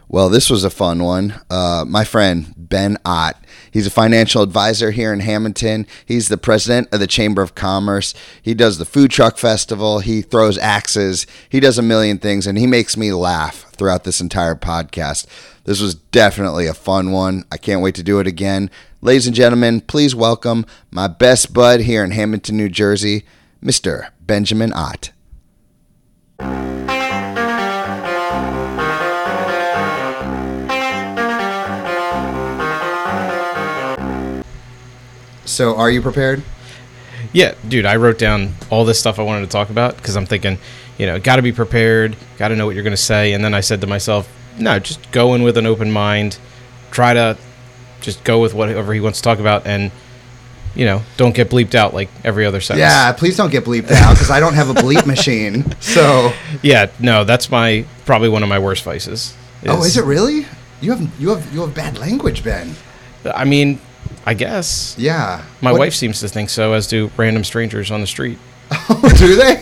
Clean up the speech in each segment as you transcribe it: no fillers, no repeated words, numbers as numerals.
Well, this was a fun one. My friend, Ben Ott, he's a financial advisor here in Hamilton. He's the president of the Chamber of Commerce. He does the Food Truck Festival. He throws axes. He does a million things, and he makes me laugh throughout this entire podcast. This was definitely a fun one. I can't wait to do it again. Ladies and gentlemen, please welcome my best bud here in Hamilton, New Jersey, Mr. Benjamin Ott. So, are you prepared? Yeah, dude, I wrote down all this stuff I wanted to talk about because I'm thinking, got to be prepared, got to know what you're going to say. And then I said to myself, no, just go in with an open mind, try to just go with whatever he wants to talk about, and, don't get bleeped out like every other sentence. Yeah, please don't get bleeped out because I don't have a bleep machine. So, yeah, no, that's probably one of my worst vices. Is it really? You have bad language, Ben. I mean, I guess. Yeah. My wife seems to think so, as do random strangers on the street. Oh, do they?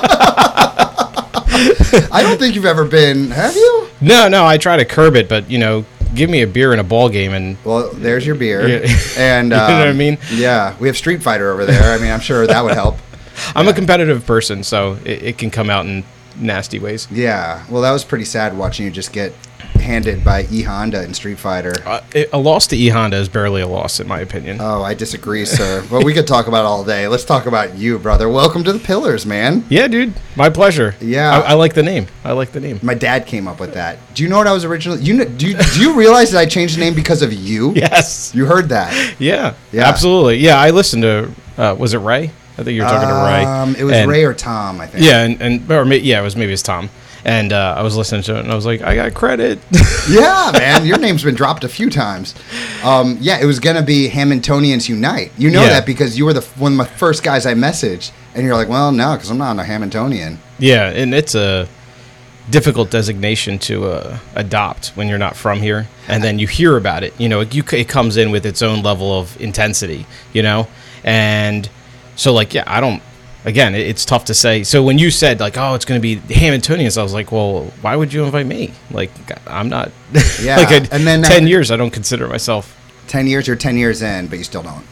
I don't think you've ever been, have you? No, I try to curb it, but, give me a beer in a ball game and... Well, there's your beer. Yeah. And, you know what I mean? Yeah, we have Street Fighter over there. I mean, I'm sure that would help. I'm a competitive person, so it can come out in nasty ways. Yeah. Well, that was pretty sad watching you just get handed by E Honda in Street Fighter. A loss to E Honda is barely a loss, in my opinion. Oh, I disagree, sir. Well, we could talk about it all day. Let's talk about you, brother. Welcome to the Pillars, man. Yeah, dude. My pleasure. Yeah. I like the name. My dad came up with that. Do you know what I was originally... Do you realize that I changed the name because of you? Yes. You heard that? Yeah. Absolutely. Yeah, I listened to... was it Ray? I think you were talking to Ray. It was Ray or Tom, I think. Yeah, it was maybe it's Tom. And I was listening to it, and I was like, I got credit. Yeah, man. Your name's been dropped a few times. It was going to be Hamiltonians Unite. You know that because you were one of the first guys I messaged. And you're like, well, no, because I'm not a Hamiltonian. Yeah, and it's a difficult designation to adopt when you're not from here. And then you hear about it. It comes in with its own level of intensity, And so, I don't... Again, it's tough to say. So when you said, it's going to be Hamiltonians, I was like, well, why would you invite me? I'm not... Yeah. And then 10 years, I don't consider myself... 10 years, you're 10 years in, but you still don't.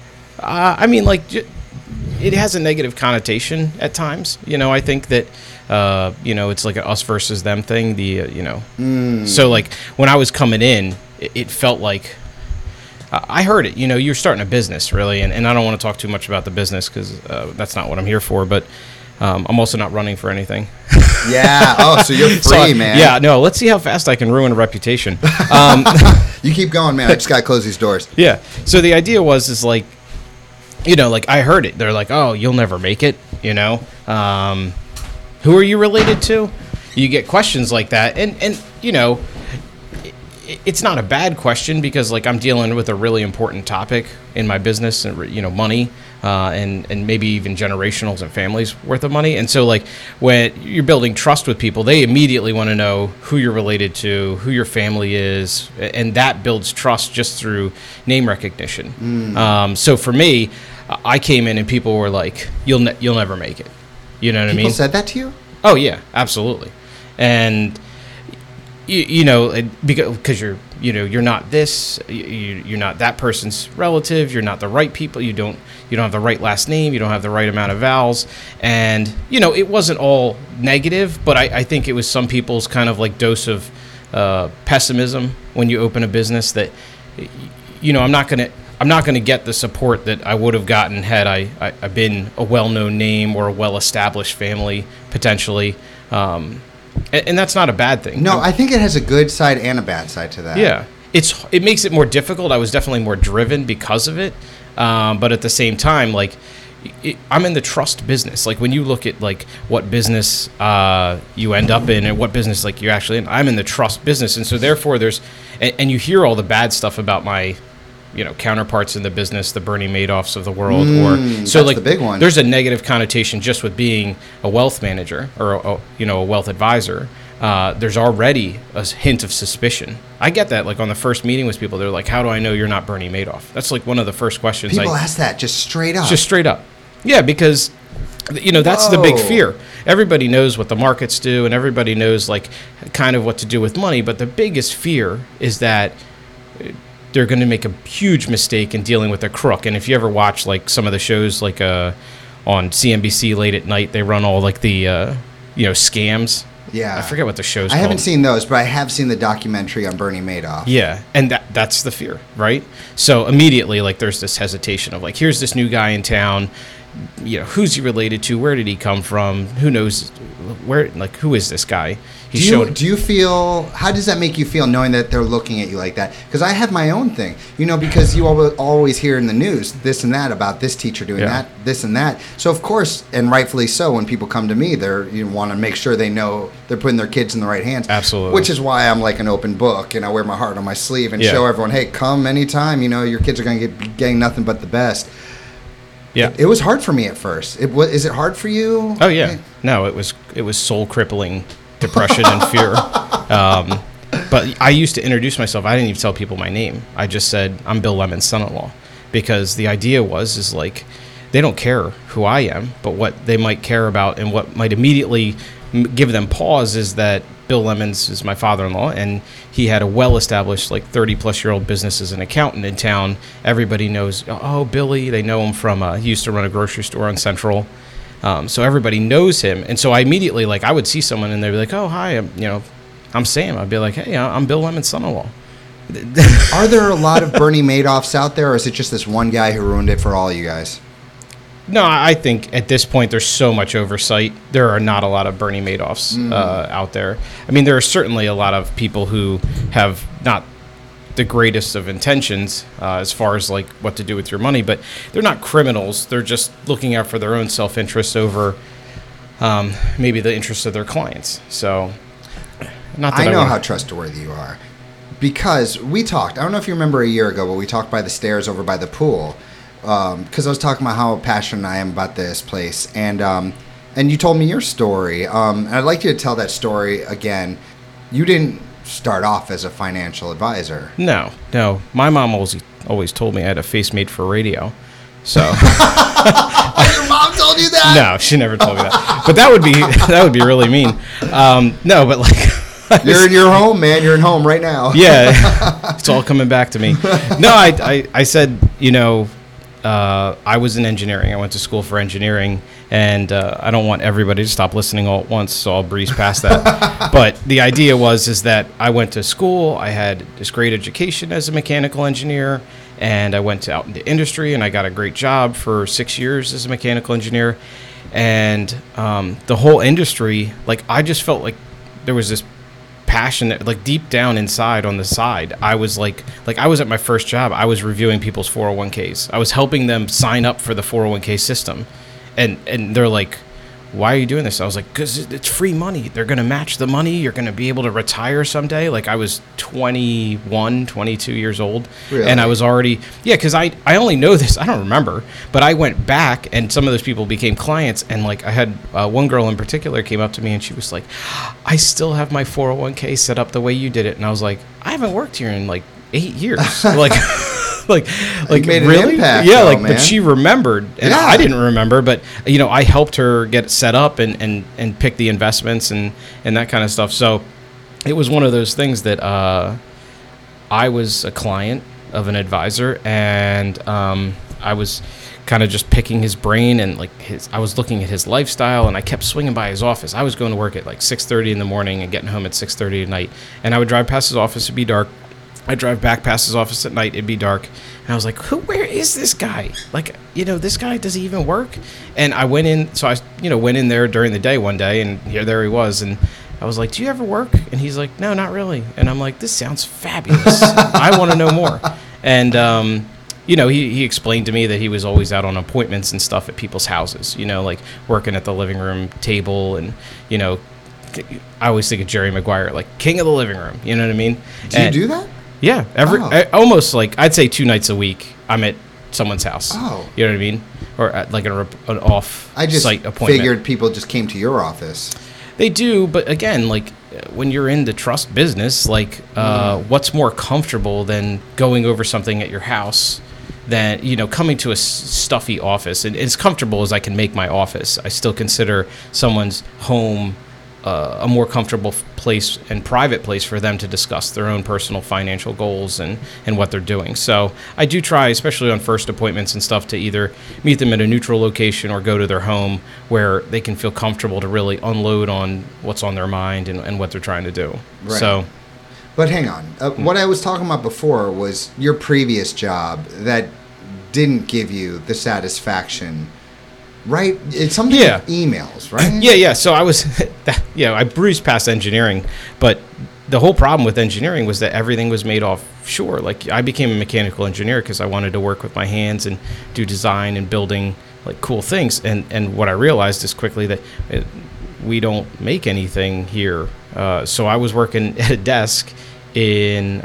It has a negative connotation at times. I think that, it's like an us versus them thing. So, when I was coming in, it felt like... I heard it. You're starting a business, really, and I don't want to talk too much about the business because that's not what I'm here for, but I'm also not running for anything. Yeah. Oh, so you're free, man. Yeah, no, let's see how fast I can ruin a reputation. You keep going, man. I just got to close these doors. Yeah. So the idea was I heard it. They're like, oh, you'll never make it, Who are you related to? You get questions like that, and it's not a bad question because I'm dealing with a really important topic in my business and money and maybe even generationals and families worth of money. And so when you're building trust with people, they immediately want to know who you're related to, who your family is, and that builds trust just through name recognition. So for me, I came in and people were like, you'll never make it. You know what I mean? People said that to you? Oh yeah, absolutely. And because you're not this, you're not that person's relative, you're not the right people, you don't have the right last name, you don't have the right amount of vowels, and it wasn't all negative, but I think it was some people's kind of dose of pessimism when you open a business that I'm not gonna get the support that I would have gotten had I been a well-known name or a well-established family potentially. And that's not a bad thing. No, I think it has a good side and a bad side to that. Yeah. It makes it more difficult. I was definitely more driven because of it. But at the same time, I'm in the trust business. When you look at what business you end up in and what business you're actually in, I'm in the trust business. And so therefore and you hear all the bad stuff about my counterparts in the business, the Bernie Madoffs of the world, that's the big one. There's a negative connotation just with being a wealth manager or a wealth advisor. There's already a hint of suspicion. I get that. On the first meeting with people, they're like, "How do I know you're not Bernie Madoff?" That's one of the first questions. People ask that just straight up. Just straight up. Yeah, because That's the big Whoa. fear. Everybody knows what the markets do, and everybody knows like kind of what to do with money. But the biggest fear is that they're going to make a huge mistake in dealing with a crook. And if you ever watch like some of the shows like on CNBC late at night, they run all like the scams. Yeah. I forget what the show's I called. haven't seen those, but I have seen the documentary on Bernie Madoff. Yeah, and that's the fear, right? So immediately, like, there's this hesitation of, like, here's this new guy in town, who's he related to? Where did he come from? Who knows? Who is this guy? Do you feel, how does that make you feel knowing that they're looking at you like that? Because I have my own thing, because you always hear in the news this and that about this teacher doing that, this and that. So of course, and rightfully so, when people come to me, you want to make sure they know they're putting their kids in the right hands. Absolutely. Which is why I'm like an open book, and I wear my heart on my sleeve and show everyone, hey, come anytime. Your kids are going to be getting nothing but the best. Yeah, it was hard for me at first. Is it hard for you? Oh yeah, no, it was soul crippling depression and fear. But I used to introduce myself. I didn't even tell people my name. I just said I'm Bill Lemon's son-in-law, because the idea is like they don't care who I am, but what they might care about and what might immediately give them pause is that Bill Lemons is my father-in-law, and he had a well-established, like 30-plus-year-old business as an accountant in town. Everybody knows, oh, Billy. They know him from, he used to run a grocery store on Central. So everybody knows him. And so I immediately, like, I would see someone and they'd be like, oh, hi, I'm Sam. I'd be like, hey, I'm Bill Lemon's son-in-law. Are there a lot of Bernie Madoffs out there, or is it just this one guy who ruined it for all you guys? No, I think at this point there's so much oversight. There are not a lot of Bernie Madoffs out there. I mean, there are certainly a lot of people who have not the greatest of intentions as far as like what to do with your money, but they're not criminals. They're just looking out for their own self-interest over maybe the interests of their clients. So, not that I know how trustworthy you are, because we talked. I don't know if you remember a year ago, but we talked by the stairs over by the pool. Because I was talking about how passionate I am about this place, and you told me your story, and I'd like you to tell that story again. You didn't start off as a financial advisor. No. My mom always told me I had a face made for radio. So Your mom told you that? No, she never told me that. But that would be really mean. No, but like you're in your home, man. You're in home right now. Yeah, it's all coming back to me. No, I said I was in engineering. I went to school for engineering, and I don't want everybody to stop listening all at once, so I'll breeze past that. But the idea is that I went to school. I had this great education as a mechanical engineer, and I went out into industry, and I got a great job for 6 years as a mechanical engineer. And the whole industry, like, I just felt like there was this passion that, like, deep down inside on the side, I was like I was at my first job, I was reviewing people's 401ks. I was helping them sign up for the 401k system, and they're like, why are you doing this? I was like, because it's free money. They're going to match the money. You're going to be able to retire someday. Like, I was 21, 22 years old. Really? And I was already, because I only know this, I don't remember, but I went back and some of those people became clients. And like, I had one girl in particular came up to me and she was like, I still have my 401k set up the way you did it. And I was like, I haven't worked here in like 8 years. like made an really? impact, Yeah, though, like, man. but she remembered, and Yeah. I didn't remember, but I helped her get it set up and pick the investments and that kind of stuff. So it was one of those things that I was a client of an advisor, and I was kind of just picking his brain, and like I was looking at his lifestyle, and I kept swinging by his office. I was going to work at like 6:30 in the morning and getting home at 6:30 at night, and I would drive past his office. It'd be dark. I'd drive back past his office at night. It'd be dark. And I was like, where is this guy? Like, this guy, does he even work? And I went in. So I, went in there during the day one day, and there he was. And I was like, do you ever work? And he's like, no, not really. And I'm like, this sounds fabulous. I want to know more. And, he explained to me that he was always out on appointments and stuff at people's houses, like working at the living room table. And, I always think of Jerry Maguire, like king of the living room. You know what I mean? Do you do that? Yeah, almost like I'd say 2 nights a week. I'm at someone's house. Oh, you know what I mean, or at like an off-site appointment. Figured people just came to your office. They do, but again, like when you're in the trust business, like what's more comfortable than going over something at your house than, coming to a stuffy office. And as comfortable as I can make my office, I still consider someone's home a more comfortable place and private place for them to discuss their own personal financial goals and what they're doing. So I do try, especially on first appointments and stuff, to either meet them at a neutral location or go to their home where they can feel comfortable to really unload on what's on their mind and what they're trying to do. Right. So, but hang on. What I was talking about before was your previous job that didn't give you the satisfaction. Right? It's something with emails, right? Yeah. So I was, I breezed past engineering, but the whole problem with engineering was that everything was made offshore. Like, I became a mechanical engineer because I wanted to work with my hands and do design and building like cool things. And what I realized is quickly that we don't make anything here. So I was working at a desk in,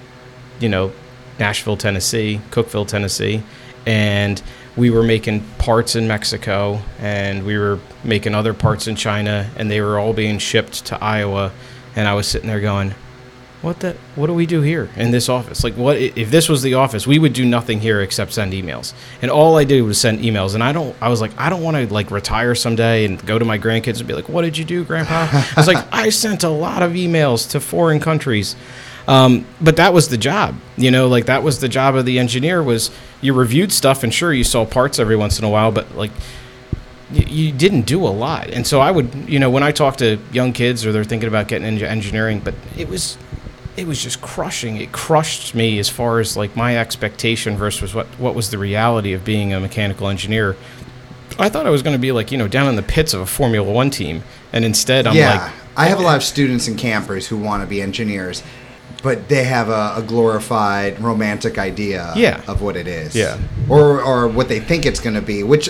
Nashville, Tennessee, Cookeville, Tennessee, and we were making parts in Mexico, and we were making other parts in China, and they were all being shipped to Iowa. And I was sitting there going, what do we do here in this office? Like, what if this was the office? We would do nothing here except send emails. And all I did was send emails. And I don't want to like retire someday and go to my grandkids and be like, what did you do, Grandpa? I was like, I sent a lot of emails to foreign countries. But that was the job, that was the job of the engineer. Was you reviewed stuff, and sure, you saw parts every once in a while, but like you didn't do a lot. And so I would, when I talk to young kids or they're thinking about getting into engineering, but it was just crushing. It crushed me as far as like my expectation versus what was the reality of being a mechanical engineer. I thought I was going to be like, down in the pits of a Formula One team. And instead I'm like, I have a lot of students and campers who want to be engineers, but they have a glorified romantic idea of what it is. Yeah. Or what they think it's going to be, which,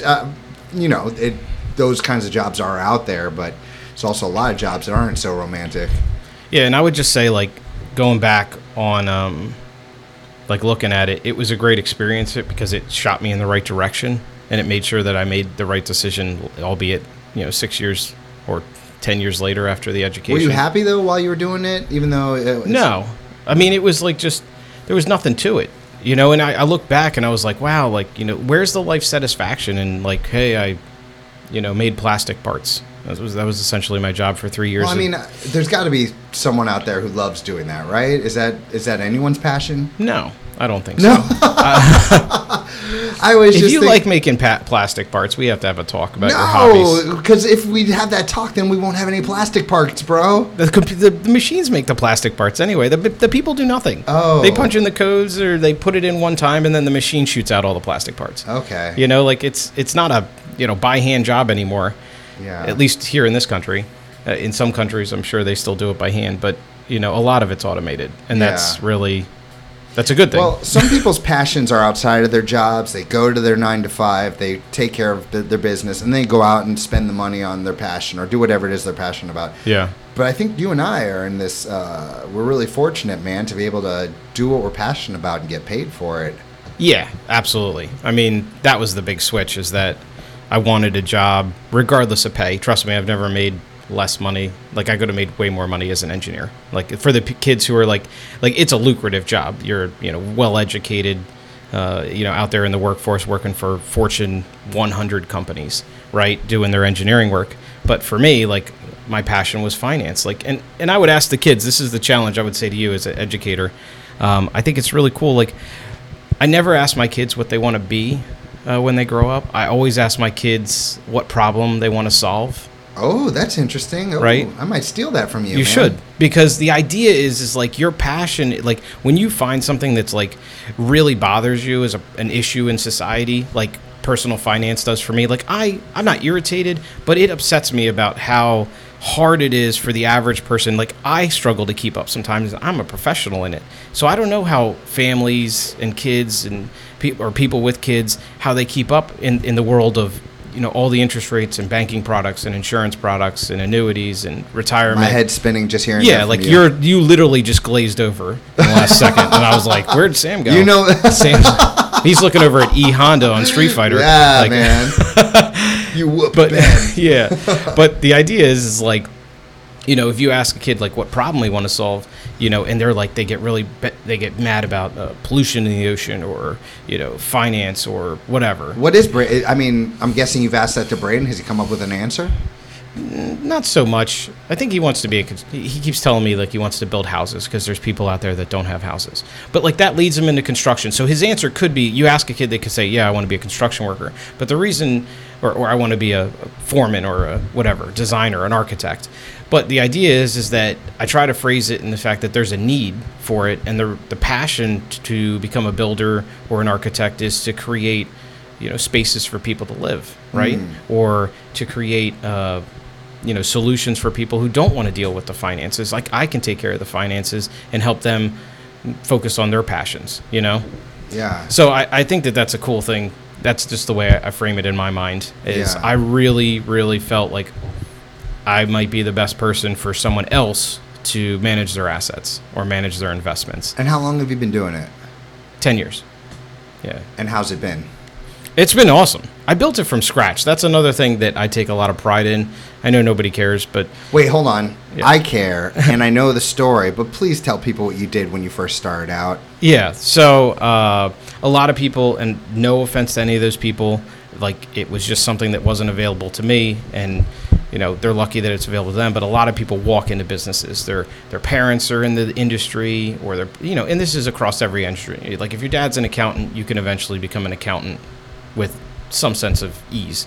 those kinds of jobs are out there, but there's also a lot of jobs that aren't so romantic. Yeah, and I would just say, like, going back on, looking at it, it was a great experience because it shot me in the right direction, and it made sure that I made the right decision, albeit, 6 years or 10 years later after the education. Were you happy, though, while you were doing it, even though it was... No. I mean, it was like just, there was nothing to it, and I look back and I was like, wow, like, where's the life satisfaction? And like, hey, I, made plastic parts. That was essentially my job for 3 years. Well, I mean, there's got to be someone out there who loves doing that, right? Is that anyone's passion? No, I don't think so. If you like making plastic parts, we have to have a talk about your hobbies. No, because if we have that talk, then we won't have any plastic parts, bro. The machines make the plastic parts anyway. The people do nothing. Oh. They punch in the codes or they put it in one time, and then the machine shoots out all the plastic parts. Okay. It's not a by hand job anymore. Yeah. At least here in this country. In some countries, I'm sure they still do it by hand, but a lot of it's automated, and that's a good thing. Well, some people's passions are outside of their jobs. They go to their 9 to 5, they take care of their business, and they go out and spend the money on their passion or do whatever it is they're passionate about. Yeah. But I think you and I are in this, we're really fortunate, man, to be able to do what we're passionate about and get paid for it. Yeah, absolutely. I mean, that was the big switch, is that I wanted a job regardless of pay. Trust me, I've never made less money. Like, I could have made way more money as an engineer. Like, for the kids who are like it's a lucrative job. You're, well educated, out there in the workforce working for Fortune 100 companies, right? Doing their engineering work. But for me, like, my passion was finance. Like, and I would ask the kids, this is the challenge I would say to you as an educator. I think it's really cool. Like, I never ask my kids what they want to be when they grow up. I always ask my kids what problem they want to solve. Oh, that's interesting. Right? I might steal that from you, You man. should, because the idea is like your passion, like when you find something that's like really bothers you as an issue in society, like personal finance does for me. Like I'm not irritated, but it upsets me about how hard it is for the average person. Like, I struggle to keep up sometimes. I'm a professional in it. So I don't know how families and kids and people with kids, how they keep up in the world of, all the interest rates and banking products and insurance products and annuities and retirement. My head's spinning just hearing that. Yeah, like you literally just glazed over in the last second. And I was like, where'd Sam go? He's looking over at E Honda on Street Fighter. Yeah, man. You whooped Ben. Yeah. But the idea is like, if you ask a kid like what problem they want to solve, and they're like, they get mad about pollution in the ocean, or finance or whatever. What is Braden? I mean, I'm guessing you've asked that to Braden. Has he come up with an answer? Not so much. I think he wants to be he keeps telling me like he wants to build houses because there's people out there that don't have houses. But like that leads him into construction. So his answer could be, you ask a kid, they could say, yeah, I want to be a construction worker. But the reason, or I want to be a foreman or a whatever, designer, an architect. But the idea is that I try to phrase it in the fact that there's a need for it, and the passion to become a builder or an architect is to create, spaces for people to live, right? Or to create solutions for people who don't want to deal with the finances. Like I can take care of the finances and help them focus on their passions, Yeah. So I think that that's a cool thing. That's just the way I frame it in my mind. Is Yeah. I really, really felt like I might be the best person for someone else to manage their assets or manage their investments. And how long have you been doing it? 10 years. Yeah. And how's it been? It's been awesome. I built it from scratch. That's another thing that I take a lot of pride in. I know nobody cares, but... Wait, hold on. Yeah. I care, and I know the story, but please tell people what you did when you first started out. Yeah, so a lot of people, and no offense to any of those people, like it was just something that wasn't available to me, and they're lucky that it's available to them. But a lot of people walk into businesses. Their parents are in the industry, or they're and this is across every industry. Like if your dad's an accountant, you can eventually become an accountant with some sense of ease.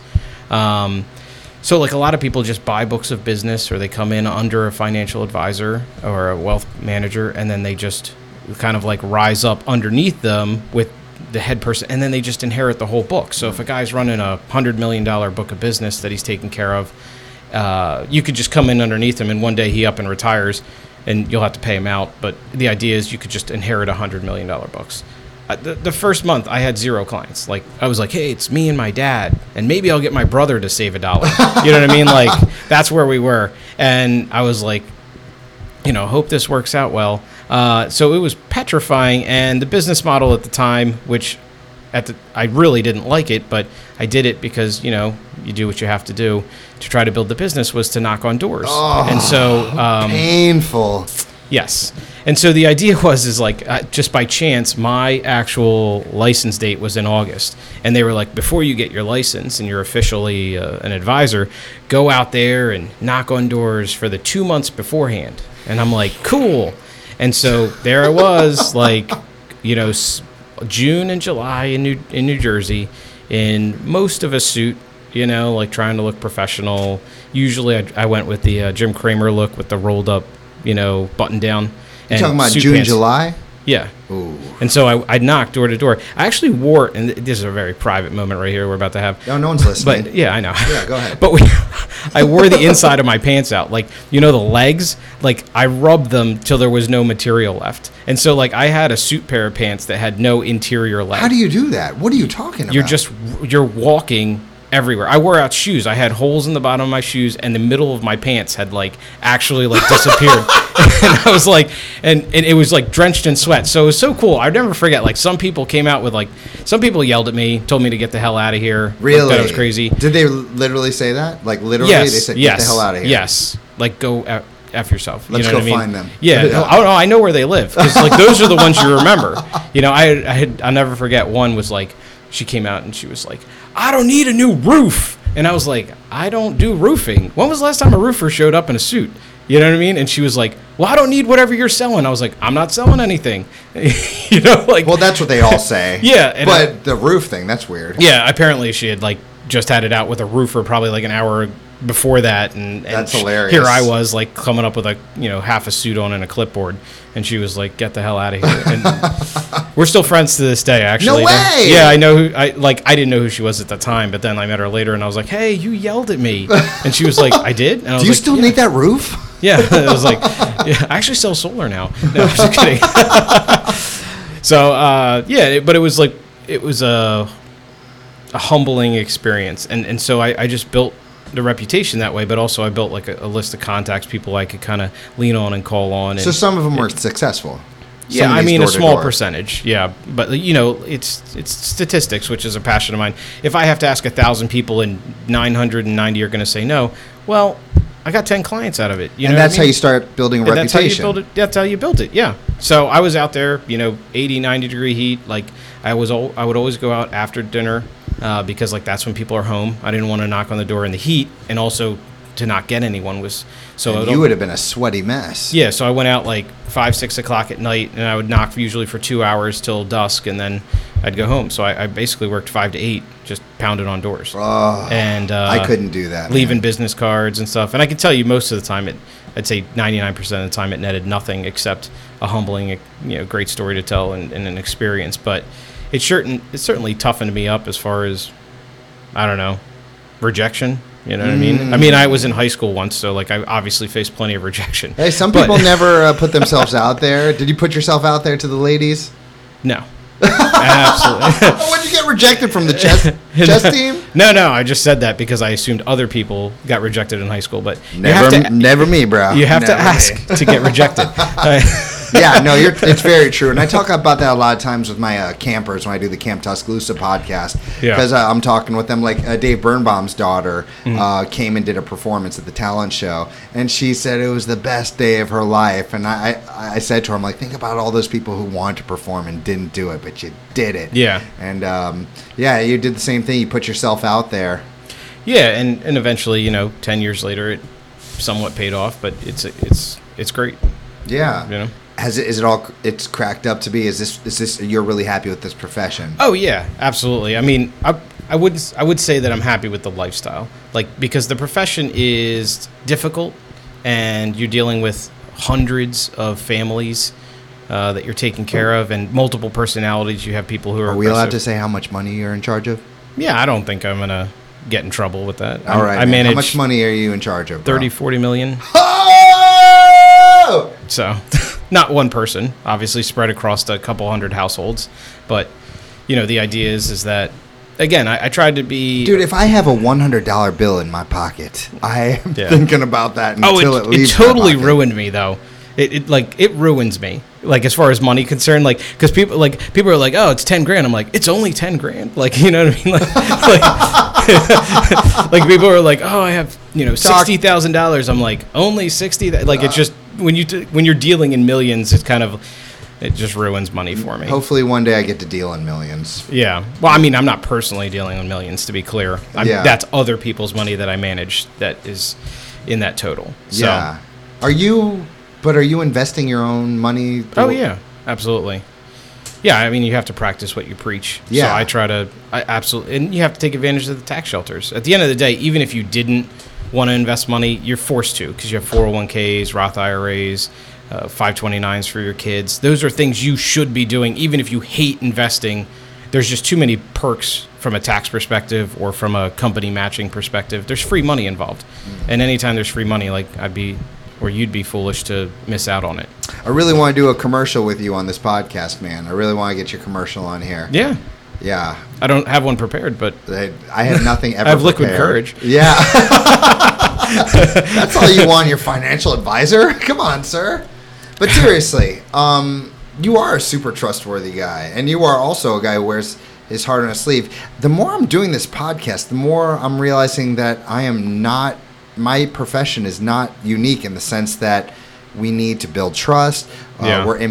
So like a lot of people just buy books of business, or they come in under a financial advisor or a wealth manager, and then they just kind of like rise up underneath them with the head person, and then they just inherit the whole book. So if a guy's running a $100 million book of business that he's taking care of, you could just come in underneath him, and one day he up and retires, and you'll have to pay him out. But the idea is you could just inherit $100 million books. The first month, I had 0 clients. Like I was like, hey, it's me and my dad, and maybe I'll get my brother to save $1. You know what I mean? Like that's where we were, and I was like, hope this works out well. So it was petrifying, and the business model at the time, which I really didn't like it, but I did it because you do what you have to do to try to build the business, was to knock on doors. And so Painful. yes. And so the idea is like, just by chance, my actual license date was in August. And they were like, before you get your license and you're officially an advisor, go out there and knock on doors for the 2 months beforehand. And I'm like, cool. And so there I was, like, June and July in New Jersey, in most of a suit, like trying to look professional. Usually I went with the Jim Cramer look with the rolled up, button down. You're talking about suit June, pants. July? Yeah. Ooh. And so I knocked door to door. I actually wore, and this is a very private moment right here we're about to have. No one's listening. But yeah, I know. Yeah, go ahead. But I wore the inside of my pants out. Like, the legs, like I rubbed them till there was no material left. And so like I had a suit pair of pants that had no interior leg. How do you do that? What are you talking about? You're walking everywhere. I wore out shoes. I had holes in the bottom of my shoes, and the middle of my pants had like actually like disappeared. And I was like, and it was like drenched in sweat. So it was so cool. I'd never forget. Like some people came out with some people yelled at me, told me to get the hell out of here. Really? That was crazy. Did they literally say that? Like literally, Yes. they said, Yes. "Get the hell out of here." Yes. Like go F yourself. Let's you know go what I mean? find them. Yeah. I know where they live, because like those are the ones you remember. I'll never forget. One was like, she came out and she was like, I don't need a new roof. And I was like, I don't do roofing. When was the last time a roofer showed up in a suit? You know what I mean? And she was like, well, I don't need whatever you're selling. I was like, I'm not selling anything. Well, that's what they all say. Yeah. But the roof thing, that's weird. Yeah, apparently she had like just had it out with a roofer probably like an hour before that, and That's hilarious. Here I was like coming up with half a suit on and a clipboard, and she was like, get the hell out of here. And we're still friends to this day, actually. No way! Yeah, I know I didn't know who she was at the time, but then I met her later, and I was like, hey, you yelled at me. And she was like, I did? And I was Do you like, still yeah. need that roof? Yeah. I was like, yeah, I actually sell solar now. No, I'm just kidding. So, but it was a humbling experience. And so I just built the reputation that way, but also I built like a list of contacts, people I could kind of lean on and call on. So some of them were successful. Yeah, Some of I these mean, a small door-to-door. percentage. Yeah, but it's statistics, which is a passion of mine. If I have to ask 1,000 people and 990 are going to say no, well, I got 10 clients out of it. You and know that's what I how mean? you start building a And reputation. That's how you build it. Yeah. So I was out there, 80, 90 degree heat. Like I would always go out after dinner because like that's when people are home. I didn't want to knock on the door in the heat, and also to not get anyone was so. And you would have been a sweaty mess. Yeah. So I went out like 5, 6 o'clock at night, and I would knock usually for 2 hours till dusk, and then I'd go home. So I basically worked 5 to 8, just pounded on doors. Oh, And I couldn't do that. leaving man. business cards and stuff. And I can tell you most of the time, I'd say 99% of the time it netted nothing except a humbling, great story to tell and an experience. But it's certainly toughened me up as far as, I don't know, rejection. You know what I mean? I mean, I was in high school once, so like I obviously faced plenty of rejection. Hey, some But- people never put themselves out there. Did you put yourself out there to the ladies? No. Absolutely. Oh, when you get rejected from the chess team? No, I just said that because I assumed other people got rejected in high school, but Never me, bro. you have to Never me. ask to get rejected. Yeah, no, it's very true. And I talk about that a lot of times with my campers when I do the Camp Tuscaloosa podcast. Yeah. Because I'm talking with them. Like Dave Birnbaum's daughter came and did a performance at the talent show. And she said it was the best day of her life. And I said to her, I'm like, think about all those people who wanted to perform and didn't do it, but you did it. Yeah. And, yeah, you did the same thing. You put yourself out there. Yeah, and eventually, 10 years later, it somewhat paid off, but it's great. Yeah. Is it all it's cracked up to be? Is this you're really happy with this profession? Oh yeah, absolutely. I mean, I would say that I'm happy with the lifestyle, like because the profession is difficult, and you're dealing with hundreds of families that you're taking care of, and multiple personalities. You have people who Are we allowed to aggressive. say how much money you're in charge of? Yeah, I don't think I'm gonna get in trouble with that. All right. I man. manage How much money are you in charge of? Bro? 30-40 million. Oh! So, not one person, obviously spread across a couple hundred households, but the idea is that again, I tried to be. Dude, if I have a $100 bill in my pocket, I am Yeah. thinking about that until it it leaves. totally my pocket. ruined me though. It ruins me. Like as far as money concerned, like because people are like, oh, it's 10 grand. I'm like, it's only 10 grand. Like you know what I mean? Like people are like, oh, I have $60,000. I'm like, only 60. Like it's just when you're dealing in millions, it just ruins money for me. Hopefully, one day I get to deal in millions. Yeah. Well, I mean, I'm not personally dealing in millions, to be clear. Yeah. That's other people's money that I manage that is in that total. So, Yeah. Are you investing your own money? Oh, yeah. Absolutely. Yeah, I mean, you have to practice what you preach. Yeah. So I absolutely, and you have to take advantage of the tax shelters. At the end of the day, even if you didn't want to invest money, you're forced to because you have 401ks, Roth IRAs, 529s for your kids. Those are things you should be doing, even if you hate investing. There's just too many perks from a tax perspective or from a company matching perspective. There's free money involved. And anytime there's free money, like you'd be foolish to miss out on it. I really want to do a commercial with you on this podcast, man. I really want to get your commercial on here. Yeah. Yeah. I don't have one prepared, but I have nothing ever I have liquid prepared. courage. Yeah. That's all you want, your financial advisor? Come on, sir. But seriously, you are a super trustworthy guy, and you are also a guy who wears his heart on his sleeve. The more I'm doing this podcast, the more I'm realizing that my profession is not unique in the sense that we need to build trust. Yeah. We're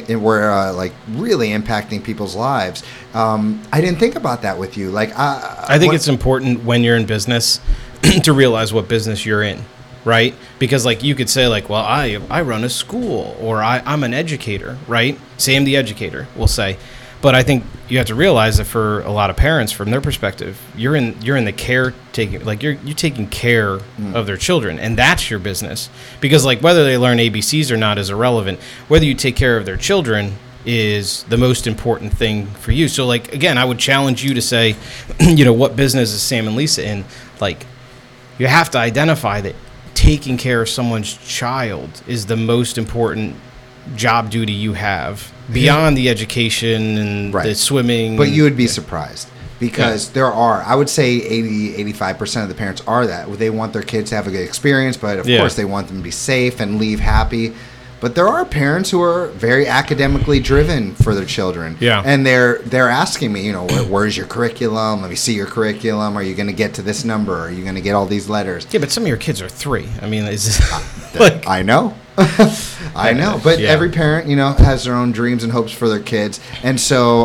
really impacting people's lives. I didn't think about that with you. Like, I think it's important when you're in business to realize what business you're in, right? Because like you could say like, well, I run a school or I'm an educator, right? Sam the educator, we'll say. But I think you have to realize that for a lot of parents, from their perspective, you're in the caretaking, like you're taking care of their children, and that's your business. Because like whether they learn ABCs or not is irrelevant. Whether you take care of their children is the most important thing for you. So like again, I would challenge you to say, what business is Sam and Lisa in? Like you have to identify that taking care of someone's child is the most important job duty you have beyond the education and the swimming. But you would be surprised because there are, I would say 85% of the parents are that. They want their kids to have a good experience, but of course they want them to be safe and leave happy. But there are parents who are very academically driven for their children. Yeah. And they're asking me, where's your curriculum? Let me see your curriculum. Are you going to get to this number? Are you going to get all these letters? Yeah, but some of your kids are 3. I mean, is I know. I know. But every parent, has their own dreams and hopes for their kids. And so,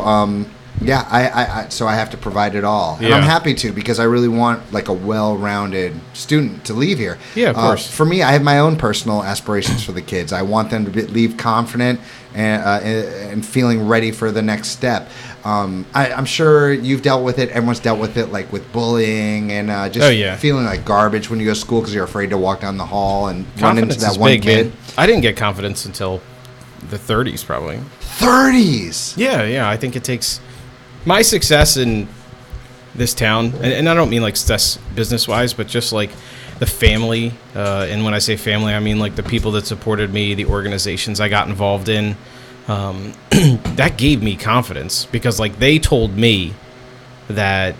so I have to provide it all. And I'm happy to, because I really want like a well-rounded student to leave here. Yeah, of course. For me, I have my own personal aspirations for the kids. I want them to leave confident and feeling ready for the next step. I'm sure you've dealt with it. Everyone's dealt with it, like with bullying and just feeling like garbage when you go to school because you're afraid to walk down the hall and run into that one kid. Man. I didn't get confidence until the 30s, probably. 30s? Yeah. I think it takes... My success in this town, and I don't mean like success business-wise, but just like the family, and when I say family, I mean like the people that supported me, the organizations I got involved in, that gave me confidence, because like they told me that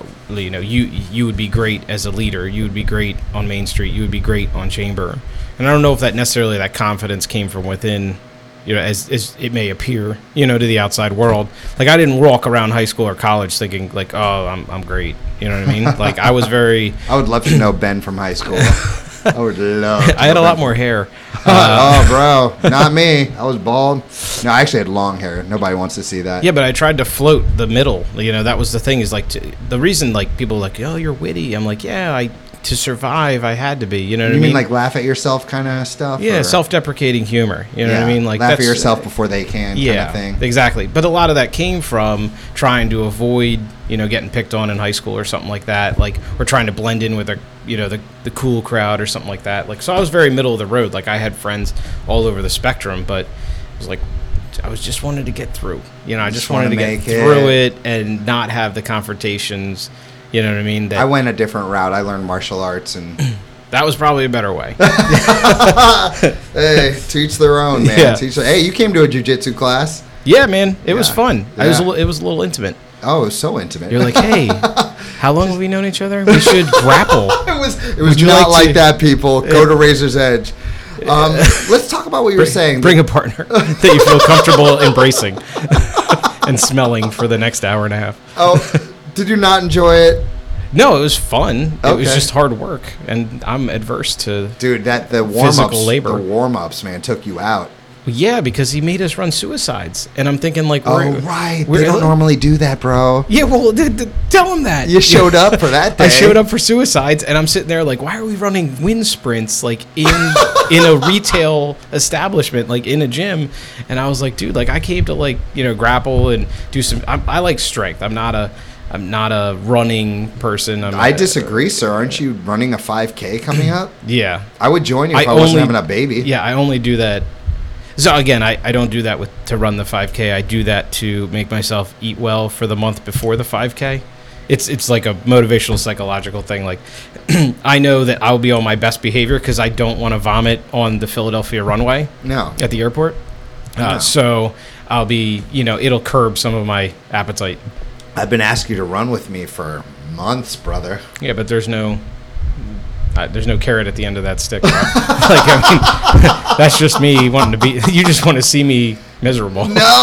you would be great as a leader, you would be great on Main Street, you would be great on Chamber. And I don't know if that confidence came from within, as it may appear, to the outside world. Like, I didn't walk around high school or college thinking like, oh, I'm great. You know what I mean? Like, I was very... I would love to know Ben from high school. I would love I had a lot more hair. Oh, bro. Not me. I was bald. No, I actually had long hair. Nobody wants to see that. Yeah, but I tried to float the middle. That was the thing, is like, the reason like people are like, oh, you're witty. I'm like, yeah, to survive, I had to be. You know what I mean? You mean like laugh at yourself kind of stuff? Yeah, self-deprecating humor. You know what I mean? Like, laugh at yourself before they can kind of thing. Exactly. But a lot of that came from trying to avoid, getting picked on in high school or something like that. Like, or trying to blend in with the cool crowd or something like that. Like, so I was very middle of the road. Like, I had friends all over the spectrum, but it was like, I was just wanted to get through. I just wanted to get through it and not have the confrontations. You know what I mean? I went a different route. I learned martial arts, and that was probably a better way. Hey, teach their own, man. Yeah. Hey, you came to a jiu-jitsu class. Yeah, man. It was fun. Yeah. It was a little intimate. Oh, it was so intimate. You're like, hey, how long have we known each other? We should grapple. It was not like that, people. Go to Razor's Edge. Let's talk about what you were saying. Bring a partner that you feel comfortable embracing and smelling for the next hour and a half. Oh, did you not enjoy it? No, it was fun. It was just hard work, and I'm adverse to the physical labor. The warm-ups, man, took you out. Well, yeah, because he made us run suicides, and I'm thinking like, right, they don't normally do that, bro. Yeah, well, tell him that. You showed up for that day. I showed up for suicides, and I'm sitting there like, why are we running wind sprints like in a retail establishment, like in a gym? And I was like, dude, like I came to like grapple and do some. I like strength. I'm not a running person. I disagree, sir. Aren't you running a 5K coming up? Yeah. I would join you if I wasn't having a baby. Yeah, I only do that. So, again, I don't do that to run the 5K. I do that to make myself eat well for the month before the 5K. It's like a motivational, psychological thing. Like, I know that I'll be on my best behavior because I don't want to vomit on the Philadelphia runway. No. At the airport. No. So, I'll be, it'll curb some of my appetite. I've been asking you to run with me for months, brother. Yeah, but there's no carrot at the end of that stick. That's just me wanting to be. You just want to see me miserable.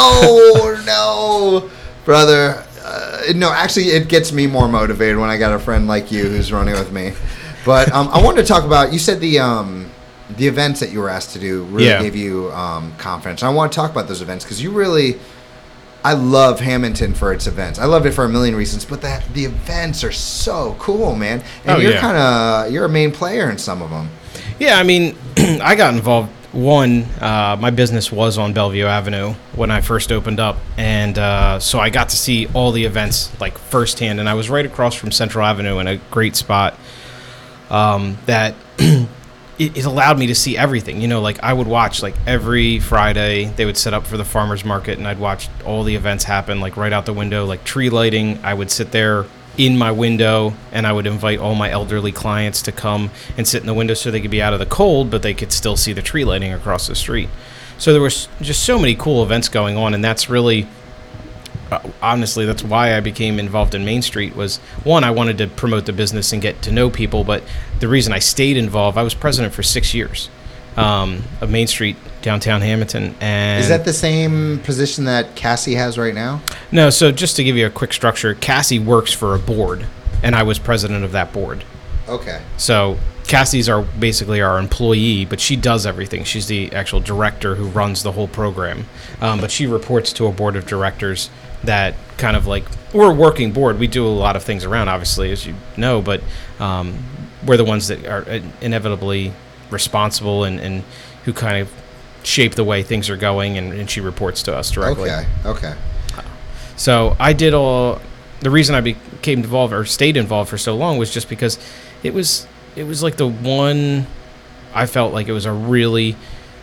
No, brother. No, actually, it gets me more motivated when I got a friend like you who's running with me. But I wanted to talk about. You said the events that you were asked to do really gave you confidence. I want to talk about those events because you really. I love Hamilton for its events. I love it for a million reasons, but the events are so cool, man. And you're a main player in some of them. Yeah, I mean, I got involved. One, my business was on Bellevue Avenue when I first opened up, and so I got to see all the events like firsthand. And I was right across from Central Avenue in a great spot that. It allowed me to see everything, like I would watch like every Friday they would set up for the farmer's market and I'd watch all the events happen like right out the window, like tree lighting. I would sit there in my window and I would invite all my elderly clients to come and sit in the window so they could be out of the cold, but they could still see the tree lighting across the street. So there was just so many cool events going on, and that's really... honestly, that's why I became involved in Main Street was, one, I wanted to promote the business and get to know people, but the reason I stayed involved, I was president for 6 years. of Main Street, downtown Hamilton. And Is that the same position that Cassie has right now? No, so just to give you a quick structure, Cassie works for a board, and I was president of that board. Okay. So Cassie's basically our employee, but she does everything. She's the actual director who runs the whole program. But she reports to a board of directors that kind of like, we're a working board. We do a lot of things around, obviously, as you know, but we're the ones that are inevitably responsible and who kind of shape the way things are going, and she reports to us directly. Okay. So I did all. The reason I became involved or stayed involved for so long was just because it was like the one I felt like it was a really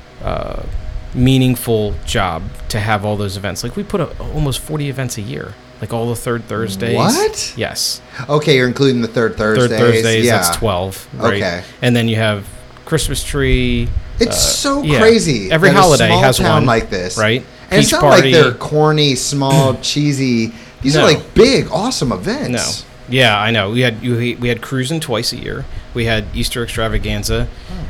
meaningful job to have all those events. Like we put almost 40 events a year, like all the third Thursdays. What? Yes. Okay, you're including the third Thursdays. Third Thursdays, yeah. that's 12. Right? Okay. And then you have Christmas tree. It's so crazy. Every that holiday a small has town one like this, right? And it's Peach not party. like they're corny, small, cheesy. These No. are like big, awesome events. No. Yeah, I know. We had cruising twice a year. We had Easter extravaganza.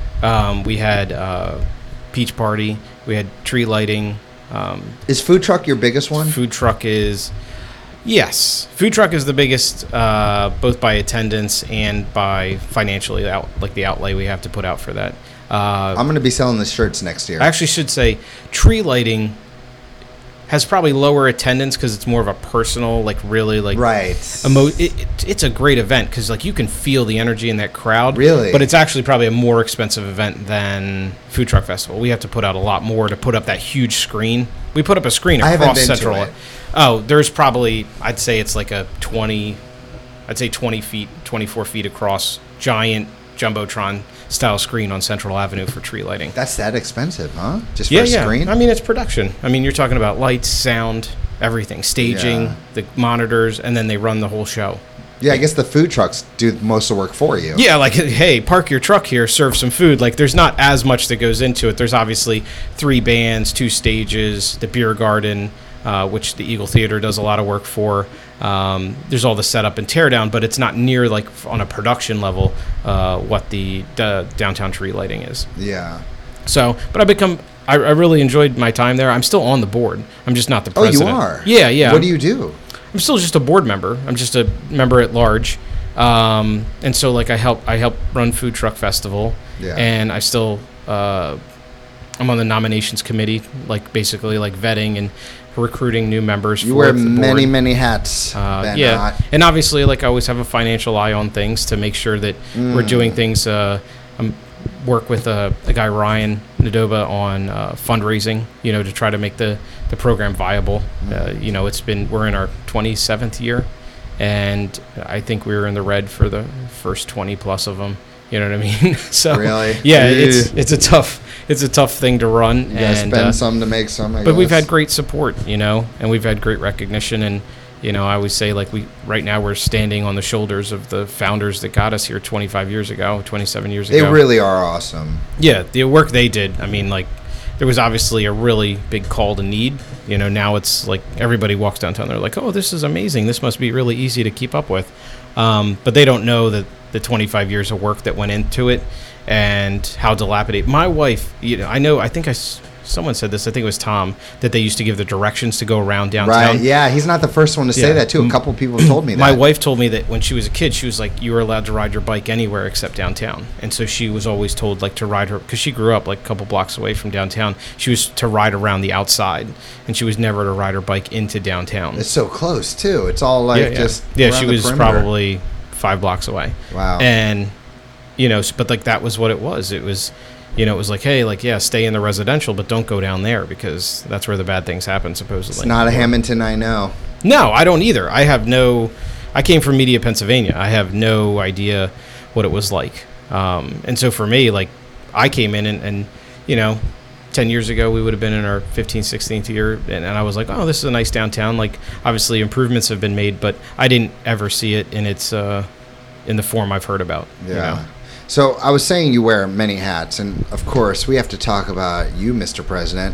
We had peach party. We had tree lighting. Is food truck your biggest one? Food truck is Food truck is the biggest, both by attendance and by financially the outlay we have to put out for that. I'm going to be selling the shirts next year. I actually should say tree lighting has probably lower attendance because it's more of a personal, like really like right. It's a great event because like you can feel the energy in that crowd. Really? But it's actually probably a more expensive event than Food Truck Festival. We have to put out a lot more to put up that huge screen. We put up a screen I haven't across been to Central. it. Oh, there's probably, I'd say it's like a 20 feet, 24 feet across, giant Jumbotron style screen on Central Avenue for tree lighting. That's that expensive, huh? Just for a screen? I mean, it's production. I mean, you're talking about lights, sound, everything, staging, Yeah. the monitors, and then they run the whole show. Yeah, I guess the food trucks do most of the work for you. Yeah, like, hey, park your truck here, serve some food. Like, there's not as much that goes into it. There's obviously 3 bands, 2 stages, the beer garden, which the Eagle Theater does a lot of work for. There's all the setup and teardown, but it's not near, like, on a production level, what the downtown tree lighting is. Yeah. So, but I really enjoyed my time there. I'm still on the board. I'm just not the president. Oh, you are? Yeah, yeah. What do you do? I'm still just a board member. I'm just a member at large. And so, like, I help run Food Truck Festival. Yeah. And I still, I'm on the nominations committee, like, basically, like, vetting and recruiting new members. You for wear the board. many hats, Ben Yeah, Ott. and obviously, like, I always have a financial eye on things to make sure that we're doing things. Work with a guy, Ryan Nadoba, on fundraising, to try to make the program viable. We're in our 27th year, and I think we were in the red for the first 20 plus of them. You know what I mean? So Really? yeah, it's a tough thing to run. You gotta spend some to make some, I but we've guess. had great support, and we've had great recognition. And, I always say, like, right now we're standing on the shoulders of the founders that got us here 25 years ago, 27 years They ago. really are awesome. Yeah, the work they did. I mean, like, there was obviously a really big call to need. Now it's like everybody walks downtown. They're like, oh, this is amazing. This must be really easy to keep up with. But they don't know that the 25 years of work that went into it and how dilapidated. My wife, I think someone said this, I think it was Tom, that they used to give the directions to go around downtown. Right, yeah, he's not the first one to say Yeah. that, too. A couple people have told me that. My wife told me that when she was a kid, she was like, you were allowed to ride your bike anywhere except downtown. And so she was always told, like, to ride her, because she grew up like a couple blocks away from downtown. She was to ride around the outside, and she was never to ride her bike into downtown. It's so close, too. It's all like just Yeah, around she the was perimeter. probably 5 blocks away. Wow. And, but like that was what it was. It was, it was like, hey, like, yeah, stay in the residential, but don't go down there because that's where the bad things happen, supposedly. It's not a Hamilton I know. No, I don't either. I came from Media, Pennsylvania. I have no idea what it was like. And so for me, like, I came in and 10 years ago, we would have been in our 15th, 16th year. And I was like, oh, this is a nice downtown. Like, obviously improvements have been made, but I didn't ever see it in its, in the form I've heard about. Yeah. So I was saying you wear many hats, and of course we have to talk about you, Mr. President.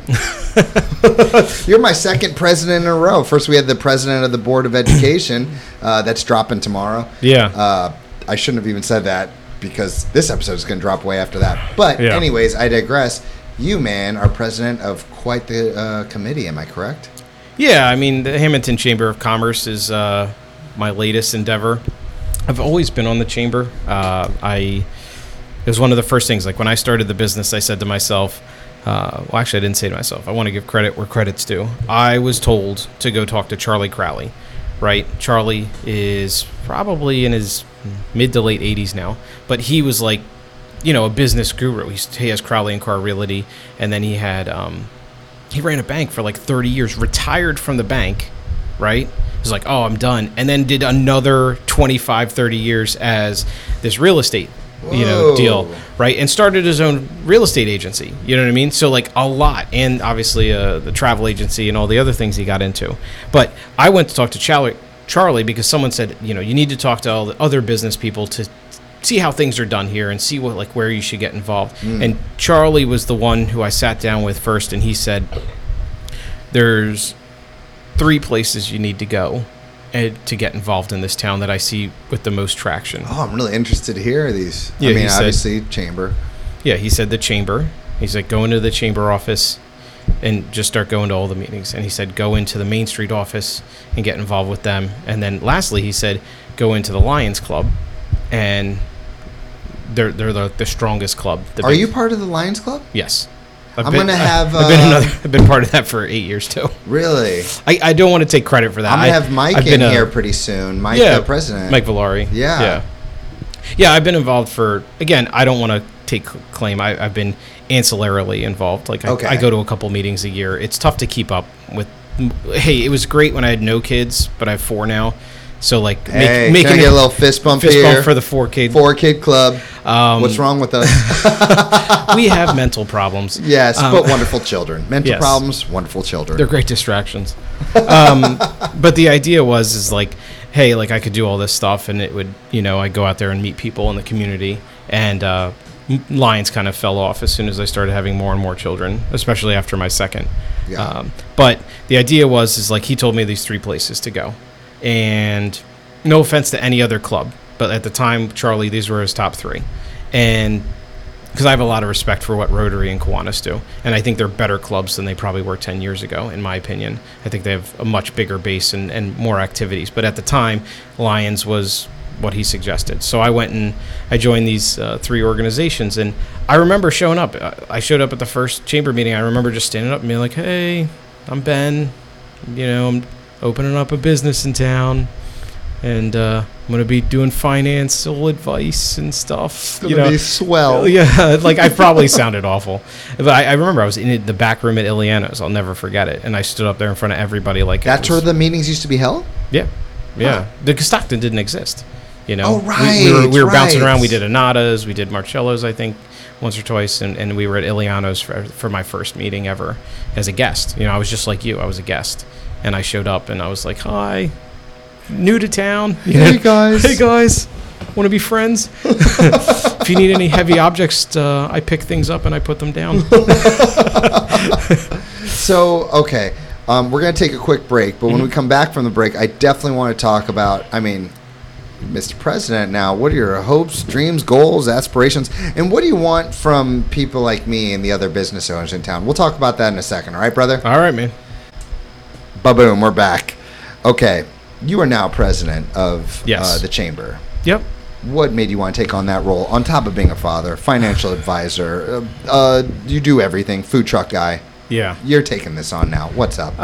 You're my second president in a row. First we had the president of the Board of Education. That's dropping tomorrow. Yeah. I shouldn't have even said that. because this episode is going to drop way after that. But Yeah. anyways, I digress. You, man, are president of quite the committee. Am I correct? Yeah, I mean, the Hamilton Chamber of Commerce is my latest endeavor. I've always been on the chamber. It was one of the first things, like when I started the business, I said to myself, well, actually, I didn't say to myself, I want to give credit where credit's due. I was told to go talk to Charlie Crowley, right? Charlie is probably in his mid to late 80s now, but he was like, a business guru. He has Crowley and Carr Realty, and then he had, he ran a bank for like 30 years, retired from the bank, right? He was like, oh, I'm done. And then did another 25, 30 years as this real estate deal, right? And started his own real estate agency. You know what I mean? So like a lot, and obviously the travel agency and all the other things he got into. But I went to talk to Charlie because someone said, you need to talk to all the other business people to see how things are done here and see where you should get involved. And Charlie was the one who I sat down with first, and he said, there's 3 places you need to go to get involved in this town that I see with the most traction. Oh, I'm really interested to hear these. Yeah, I mean, he said- obviously, chamber. Yeah, he said the chamber. He's like, go into the chamber office and just start going to all the meetings. And he said, go into the Main Street office and get involved with them. And then lastly, he said, go into the Lions Club, and they're the strongest club. Are you part of the Lions Club? Yes. I'm gonna have, I've been part of that for 8 years too. Really? I don't want to take credit for that. I'm going to have Mike in here pretty soon. Mike, the president. Mike Valari. Yeah. Yeah, I've been involved for, again, I don't want to take claim. I've been ancillarily involved. Like, Okay. I go to a couple meetings a year. It's tough to keep up with. Hey, it was great when I had no kids, but I have 4 now. So, like, Hey, making can I get a little fist bump here? for the 4K. 4-kid club. What's wrong with us? We have mental problems. Yes, but wonderful children. Mental yes. problems, wonderful children. They're great distractions. But the idea is like, hey, like I could do all this stuff, and it would, I'd go out there and meet people in the community, and Lions kind of fell off as soon as I started having more and more children, especially after my second. Yeah. But the idea is like he told me these 3 places to go, and no offense to any other club, but at the time, Charlie, these were his top 3, and because I have a lot of respect for what Rotary and Kiwanis do, and I think they're better clubs than they probably were 10 years ago, in my opinion. I think they have a much bigger base and more activities. But at the time, Lions was what he suggested. So I went and I joined these 3 organizations, and I remember showing up. I showed up at the first chamber meeting. I remember just standing up and being like, hey, I'm Ben. I'm opening up a business in town, and I'm going to be doing financial advice and stuff. It's going to be swell. Yeah, like I probably sounded awful. But I remember I was in the back room at Iliano's. I'll never forget it. And I stood up there in front of everybody like That's where the meetings used to be held? Yeah. The Stockton didn't exist. Oh, right. We were bouncing around. We did Anadas. We did Marcello's, I think, once or twice. And we were at Iliano's for my first meeting ever as a guest. I was just like you. I was a guest. And I showed up and I was like, hi. New to town. Hey, guys. Hey, guys. Want to be friends? If you need any heavy objects, I pick things up and I put them down. So, okay. We're going to take a quick break. But when we come back from the break, I definitely want to talk about, Mr. President now, what are your hopes, dreams, goals, aspirations, and what do you want from people like me and the other business owners in town? We'll talk about that in a second. All right, brother? All right, man. Ba-boom, we're back. Okay. You are now president of Yes. the chamber. Yep. What made you want to take on that role on top of being a father, financial advisor? You do everything, food truck guy. Yeah. You're taking this on now. What's up?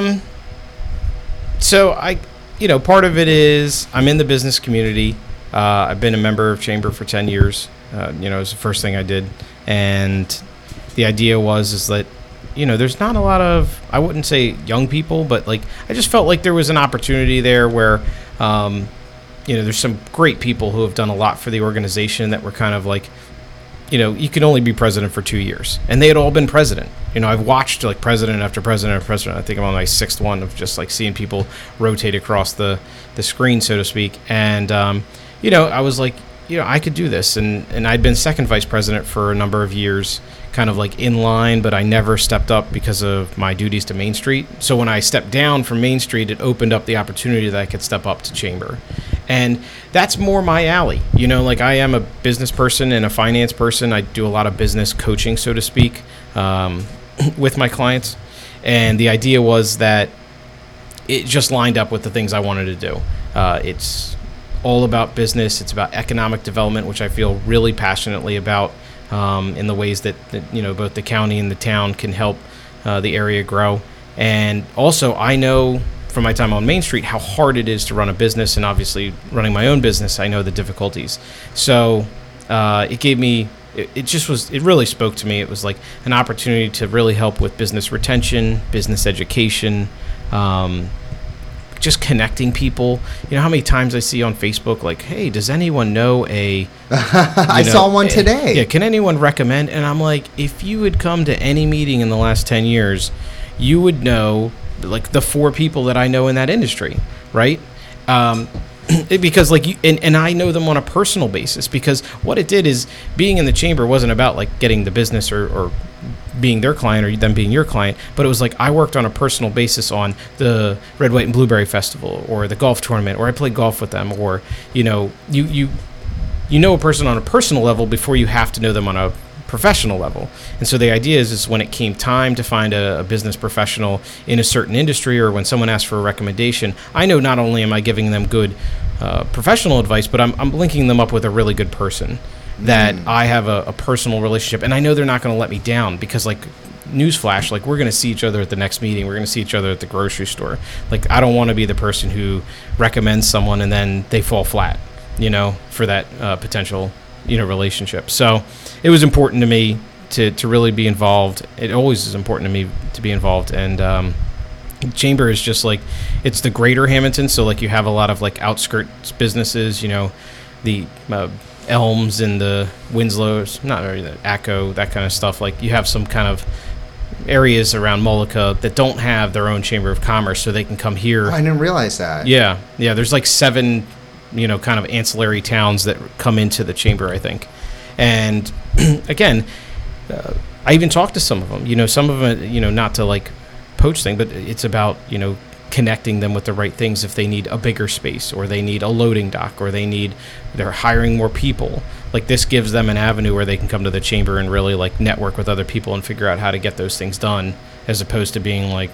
So part of it is I'm in the business community. I've been a member of Chamber for 10 years. It was the first thing I did. And the idea is that, there's not a lot of, I wouldn't say young people, but like, I just felt like there was an opportunity there where, there's some great people who have done a lot for the organization that were kind of like, you can only be president for 2 years. And they had all been president. I've watched like president after president after president. I think I'm on my 6th one of just like seeing people rotate across the screen, so to speak. And, I was like, I could do this. And I'd been second vice president for a number of years, kind of like in line, but I never stepped up because of my duties to Main Street. So when I stepped down from Main Street, it opened up the opportunity that I could step up to Chamber. And that's more my alley. Like I am a business person and a finance person. I do a lot of business coaching, so to speak, with my clients. And the idea was that it just lined up with the things I wanted to do. It's all about business. It's about economic development, which I feel really passionately about, in the ways that both the county and the town can help the area grow. And also, I know from my time on Main Street how hard it is to run a business, and obviously running my own business, I know the difficulties. So it gave me, it really spoke to me. It was like an opportunity to really help with business retention, business education, just connecting people. How many times I see on Facebook, like, hey, does anyone know a... I saw one today. Yeah, can anyone recommend? And I'm like, if you had come to any meeting in the last 10 years, you would know, like, the 4 people that I know in that industry, right? Because, like, and I know them on a personal basis, because what it did is being in the chamber wasn't about, like, getting the business or being their client or them being your client, but it was like I worked on a personal basis on the Red, White, and Blueberry Festival or the golf tournament, or I played golf with them, or, you know a person on a personal level before you have to know them on a professional level. And so the idea is when it came time to find a business professional in a certain industry, or when someone asks for a recommendation, I know not only am I giving them good professional advice, but I'm linking them up with a really good person that I have a personal relationship, and I know they're not going to let me down, because, like, newsflash, like, we're going to see each other at the next meeting, we're going to see each other at the grocery store. Like, I don't want to be the person who recommends someone and then they fall flat, for that potential, relationship. So it was important to me to really be involved. It always is important to me to be involved. And Chamber is just like, it's the greater Hamilton. So, like, you have a lot of, like, outskirts businesses, the Elms and the Winslows, not really, the ACO, that kind of stuff. Like, you have some kind of areas around Molica that don't have their own Chamber of Commerce, so they can come here. Oh, I didn't realize that. Yeah. There's like 7, kind of ancillary towns that come into the chamber, I think. And again, I even talked to some of them. Some of them, not to, like, poach thing, but it's about, connecting them with the right things if they need a bigger space, or they need a loading dock, or they're hiring more people. Like, this gives them an avenue where they can come to the chamber and really, like, network with other people and figure out how to get those things done, as opposed to being like,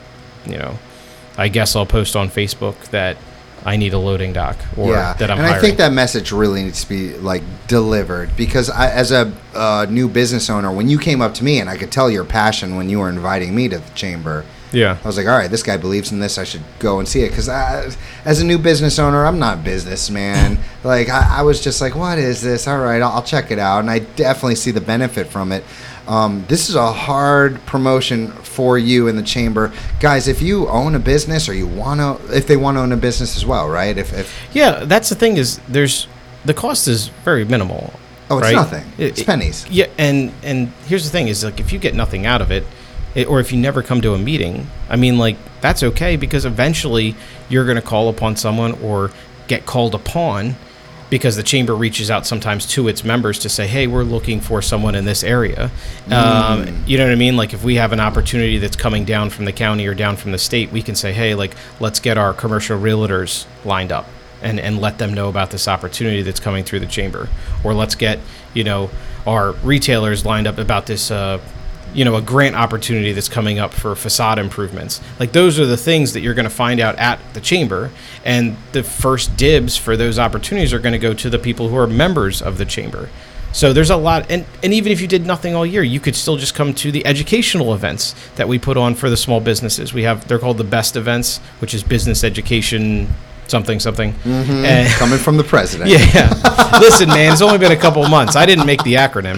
I guess I'll post on Facebook that I need a loading dock, or that I'm hiring. I think that message really needs to be, like, delivered, because as a new business owner, when you came up to me, and I could tell your passion when you were inviting me to the chamber, I was like, all right, this guy believes in this. I should go and see it. Because as a new business owner, I'm not businessman. Like, I was just like, what is this? All right, I'll check it out. And I definitely see the benefit from it. This is a hard promotion for you in the chamber. Guys, if you own a business, or if they want to own a business as well, right? Yeah, that's the thing, is the cost is very minimal. Oh, it's right? nothing. It's pennies. Yeah, and here's the thing, is, like, if you get nothing out of it, or if you never come to a meeting, I mean, like, that's okay, because eventually you're going to call upon someone or get called upon, because the chamber reaches out sometimes to its members to say, hey, we're looking for someone in this area. You know what I mean? Like, if we have an opportunity that's coming down from the county or down from the state, we can say, hey, like, let's get our commercial realtors lined up and let them know about this opportunity that's coming through the chamber. Or let's get, our retailers lined up about this a grant opportunity that's coming up for facade improvements. Like, those are the things that you're going to find out at the chamber, and the first dibs for those opportunities are going to go to the people who are members of the chamber. So there's a lot, and even if you did nothing all year, you could still just come to the educational events that we put on for the small businesses. They're called the BEST events, which is business education something. Mm-hmm. Coming from the president. Yeah. Listen, man, it's only been a couple of months. I didn't make the acronym.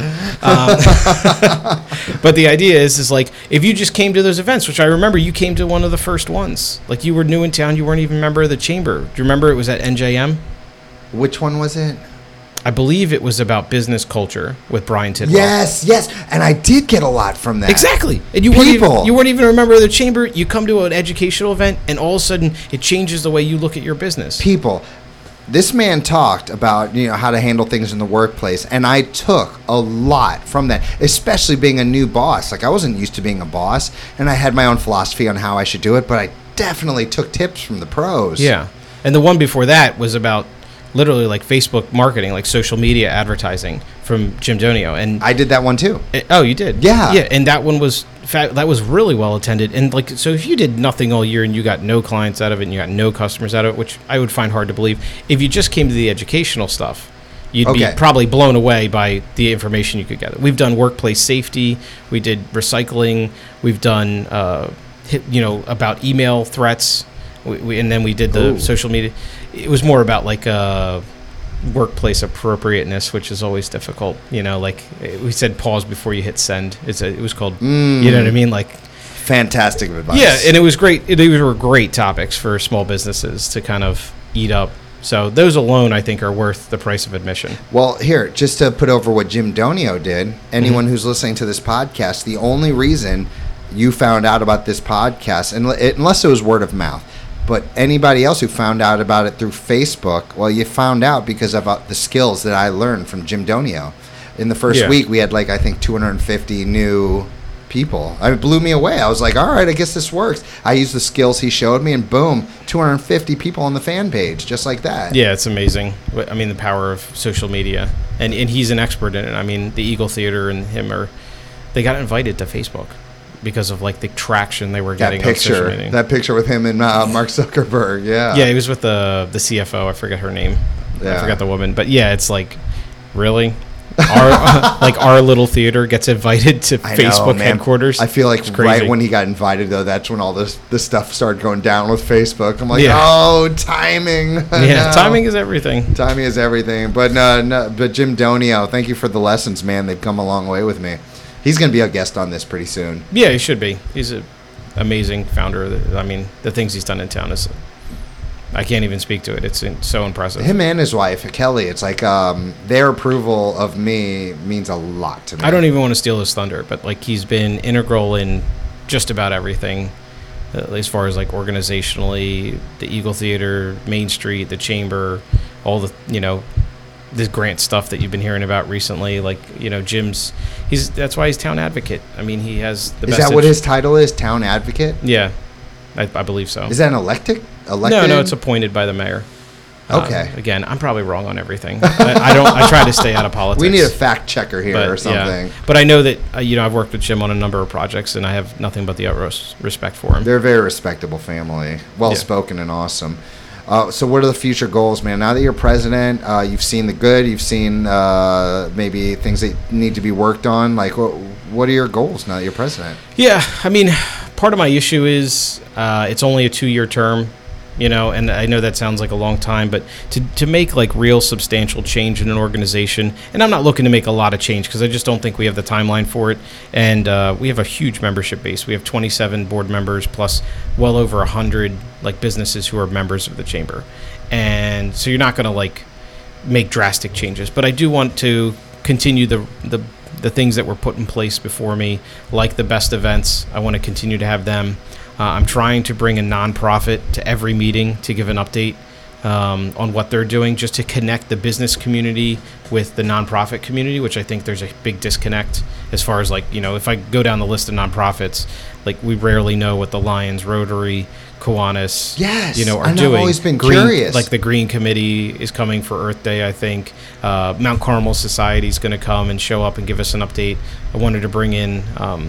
But the idea is like, if you just came to those events, which I remember you came to one of the first ones. Like, you were new in town. You weren't even a member of the chamber. Do you remember it was at NJM? Which one was it? I believe it was about business culture with Brian Tidwell. Yes. And I did get a lot from that. Exactly. And you weren't even a member of the chamber. You come to an educational event, and all of a sudden it changes the way you look at your business. People. This man talked about, how to handle things in the workplace, and I took a lot from that, especially being a new boss. Like, I wasn't used to being a boss, and I had my own philosophy on how I should do it, but I definitely took tips from the pros. Yeah. And the one before that was about literally like Facebook marketing, like social media advertising from Jim Donio. And I did that one too. oh, you did? Yeah. Yeah, and that one was that was really well attended. And like, so if you did nothing all year and you got no clients out of it and you got no customers out of it, which I would find hard to believe, if you just came to the educational stuff, you'd be probably blown away by the information you could gather. We've done workplace safety, we did recycling, we've done about email threats, and then we did the social media. It was more about like workplace appropriateness, which is always difficult. Like we said, pause before you hit send. It was called, you know what I mean? Like, fantastic advice. Yeah, and it was great. These were great topics for small businesses to kind of eat up. So those alone, I think, are worth the price of admission. Well, here, just to put over what Jim Donio did, anyone who's listening to this podcast, the only reason you found out about this podcast, unless it was word of mouth, but anybody else who found out about it through Facebook, well, you found out because of the skills that I learned from Jim Donio. In the first week, we had I think 250 new people. It blew me away. I was like, all right, I guess this works. I used the skills he showed me, and boom, 250 people on the fan page, just like that. Yeah, it's amazing. I mean, the power of social media. And he's an expert in it. I mean, the Eagle Theater and him they got invited to Facebook because of the traction they were getting on social media. That picture with him and Mark Zuckerberg, yeah. Yeah, he was with the CFO. I forget her name. Yeah. I forgot the woman. But yeah, it's really? Our little theater gets invited to Facebook headquarters. I feel like right when he got invited, though, that's when all this stuff started going down with Facebook. I'm like, oh, timing. Yeah, timing is everything. Timing is everything. But but Jim Donio, thank you for the lessons, man. They've come a long way with me. He's going to be a guest on this pretty soon. Yeah, he should be. He's an amazing founder. The things he's done in town is... I can't even speak to it. It's so impressive. Him and his wife, Kelly, it's like their approval of me means a lot to me. I don't even want to steal his thunder, but he's been integral in just about everything, as far as organizationally, the Eagle Theater, Main Street, the Chamber, all the, this grant stuff that you've been hearing about recently. Jim's, that's why he's town advocate. I mean, he has the best. Is that what his title is? Town advocate? Yeah. I believe so. Is that an elected? No, it's appointed by the mayor. Okay. Again, I'm probably wrong on everything. I try to stay out of politics. We need a fact checker here or something. Yeah. But I know that I've worked with Jim on a number of projects, and I have nothing but the utmost respect for him. They're a very respectable family, well spoken and awesome. So what are the future goals, man? Now that you're president, you've seen the good, you've seen maybe things that need to be worked on. What are your goals now that you're president? Yeah, I mean, part of my issue is it's only a 2-year term, and I know that sounds like a long time, but to make real substantial change in an organization, and I'm not looking to make a lot of change because I just don't think we have the timeline for it, and we have a huge membership base. We have 27 board members plus well over 100 businesses who are members of the chamber, and so you're not going to make drastic changes, but I do want to continue the things that were put in place before me, like the best events. I want to continue to have them. I'm trying to bring a nonprofit to every meeting to give an update on what they're doing, just to connect the business community with the nonprofit community, which I think there's a big disconnect as far as if I go down the list of nonprofits, we rarely know what the Lions, Rotary, Kiwanis, are doing. I've always been curious. The Green Committee is coming for Earth Day, I think. Mount Carmel Society is going to come and show up and give us an update. I wanted to bring in,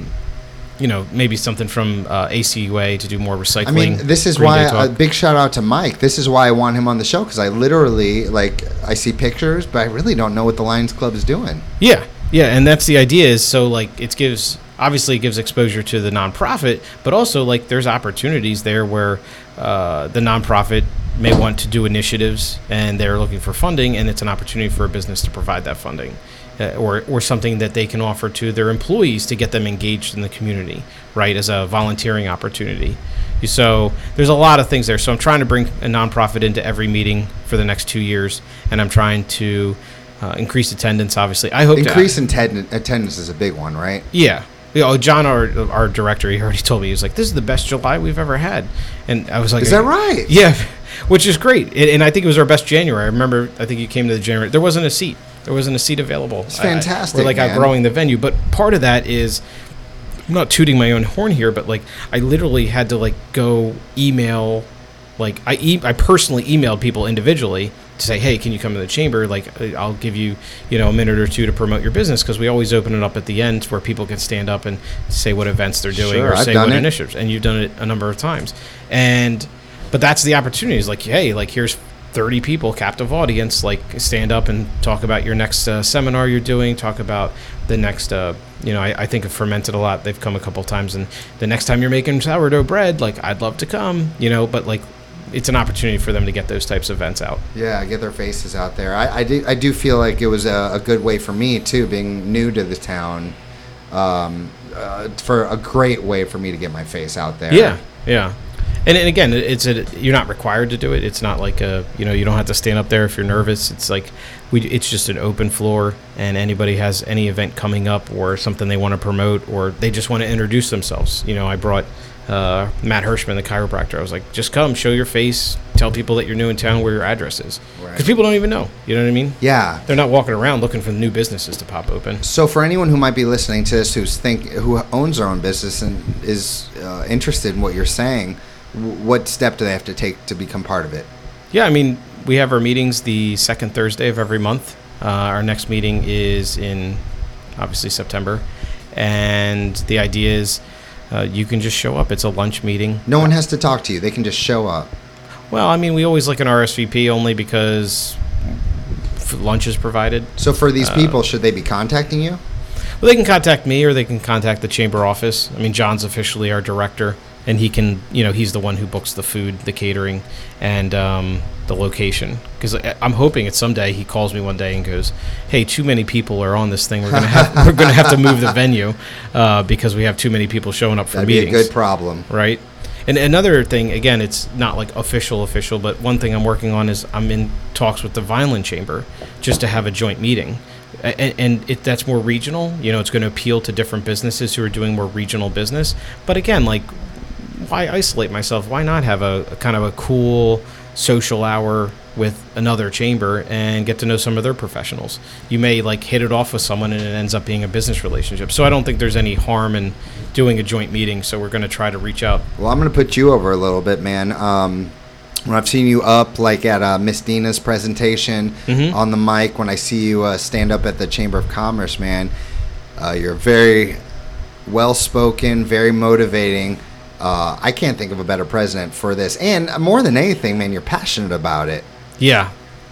maybe something from ACUA to do more recycling. I mean, this is why a big shout out to Mike. This is why I want him on the show, because I literally, I see pictures, but I really don't know what the Lions Club is doing. Yeah, and that's the idea is so, it gives... Obviously, it gives exposure to the nonprofit, but also there's opportunities there where the nonprofit may want to do initiatives and they're looking for funding, and it's an opportunity for a business to provide that funding, or something that they can offer to their employees to get them engaged in the community, right, as a volunteering opportunity. So there's a lot of things there. So I'm trying to bring a nonprofit into every meeting for the next 2 years, and I'm trying to increase attendance. Obviously, I hope attendance is a big one, right? Yeah. John, our director, he already told me, he was like, this is the best July we've ever had. And I was like... Is that right? Yeah, which is great. And I think it was our best January. I remember, I think you came to the January. There wasn't a seat. There wasn't a seat available. It's fantastic, we're outgrowing the venue. But part of that is, I'm not tooting my own horn here, but I literally had to go email Like I personally emailed people individually to say, hey, can you come to the chamber? Like I'll give you, a minute or two to promote your business, because we always open it up at the end where people can stand up and say what events they're doing Sure, or I've say done what it. initiatives. And you've done it a number of times. But that's the opportunity. Is like, hey, like here's 30 people, captive audience, like stand up and talk about your next seminar you're doing, talk about the next, I think of Fermented a lot. They've come a couple times, and the next time you're making sourdough bread, like I'd love to come, but like it's an opportunity for them to get those types of events out. Yeah, get their faces out there. I do feel like it was a good way for me too, being new to the town, for a great way for me to get my face out there. Yeah. And again, you're not required to do it. It's not like you don't have to stand up there if you're nervous. It's like it's just an open floor, and anybody has any event coming up or something they want to promote, or they just want to introduce themselves. I brought Matt Hirschman, the chiropractor. I was like, just come, show your face, tell people that you're new in town, where your address is, because people don't even know. You know what I mean? Yeah. They're not walking around looking for new businesses to pop open. So for anyone who might be listening to this, who owns their own business and is interested in what you're saying, what step do they have to take to become part of it? Yeah, I mean, we have our meetings the second Thursday of every month. Our next meeting is in, obviously, September. And the idea is you can just show up. It's a lunch meeting. No one has to talk to you. They can just show up. Well, I mean, we always like an RSVP only because lunch is provided. So for these people, should they be contacting you? Well, they can contact me, or they can contact the chamber office. I mean, John's officially our director. And he can, he's the one who books the food, the catering, and the location. Because I'm hoping that someday he calls me one day and goes, "Hey, too many people are on this thing. We're gonna have to move the venue because we have too many people showing up for That'd meetings." Be a good problem, right? And another thing, again, it's not like official, but one thing I'm working on is I'm in talks with the Vineland Chamber just to have a joint meeting. And that's more regional. It's going to appeal to different businesses who are doing more regional business. But again, like, why isolate myself? Why not have a kind of a cool social hour with another chamber and get to know some of their professionals? You may like hit it off with someone and it ends up being a business relationship. So I don't think there's any harm in doing a joint meeting. So we're going to try to reach out. Well, I'm going to put you over a little bit, man. When I've seen you up, like at Miss Dina's presentation on the mic, when I see you stand up at the Chamber of Commerce, man, you're very well-spoken, very motivating. I can't think of a better president for this. And more than anything, man, you're passionate about it. Yeah.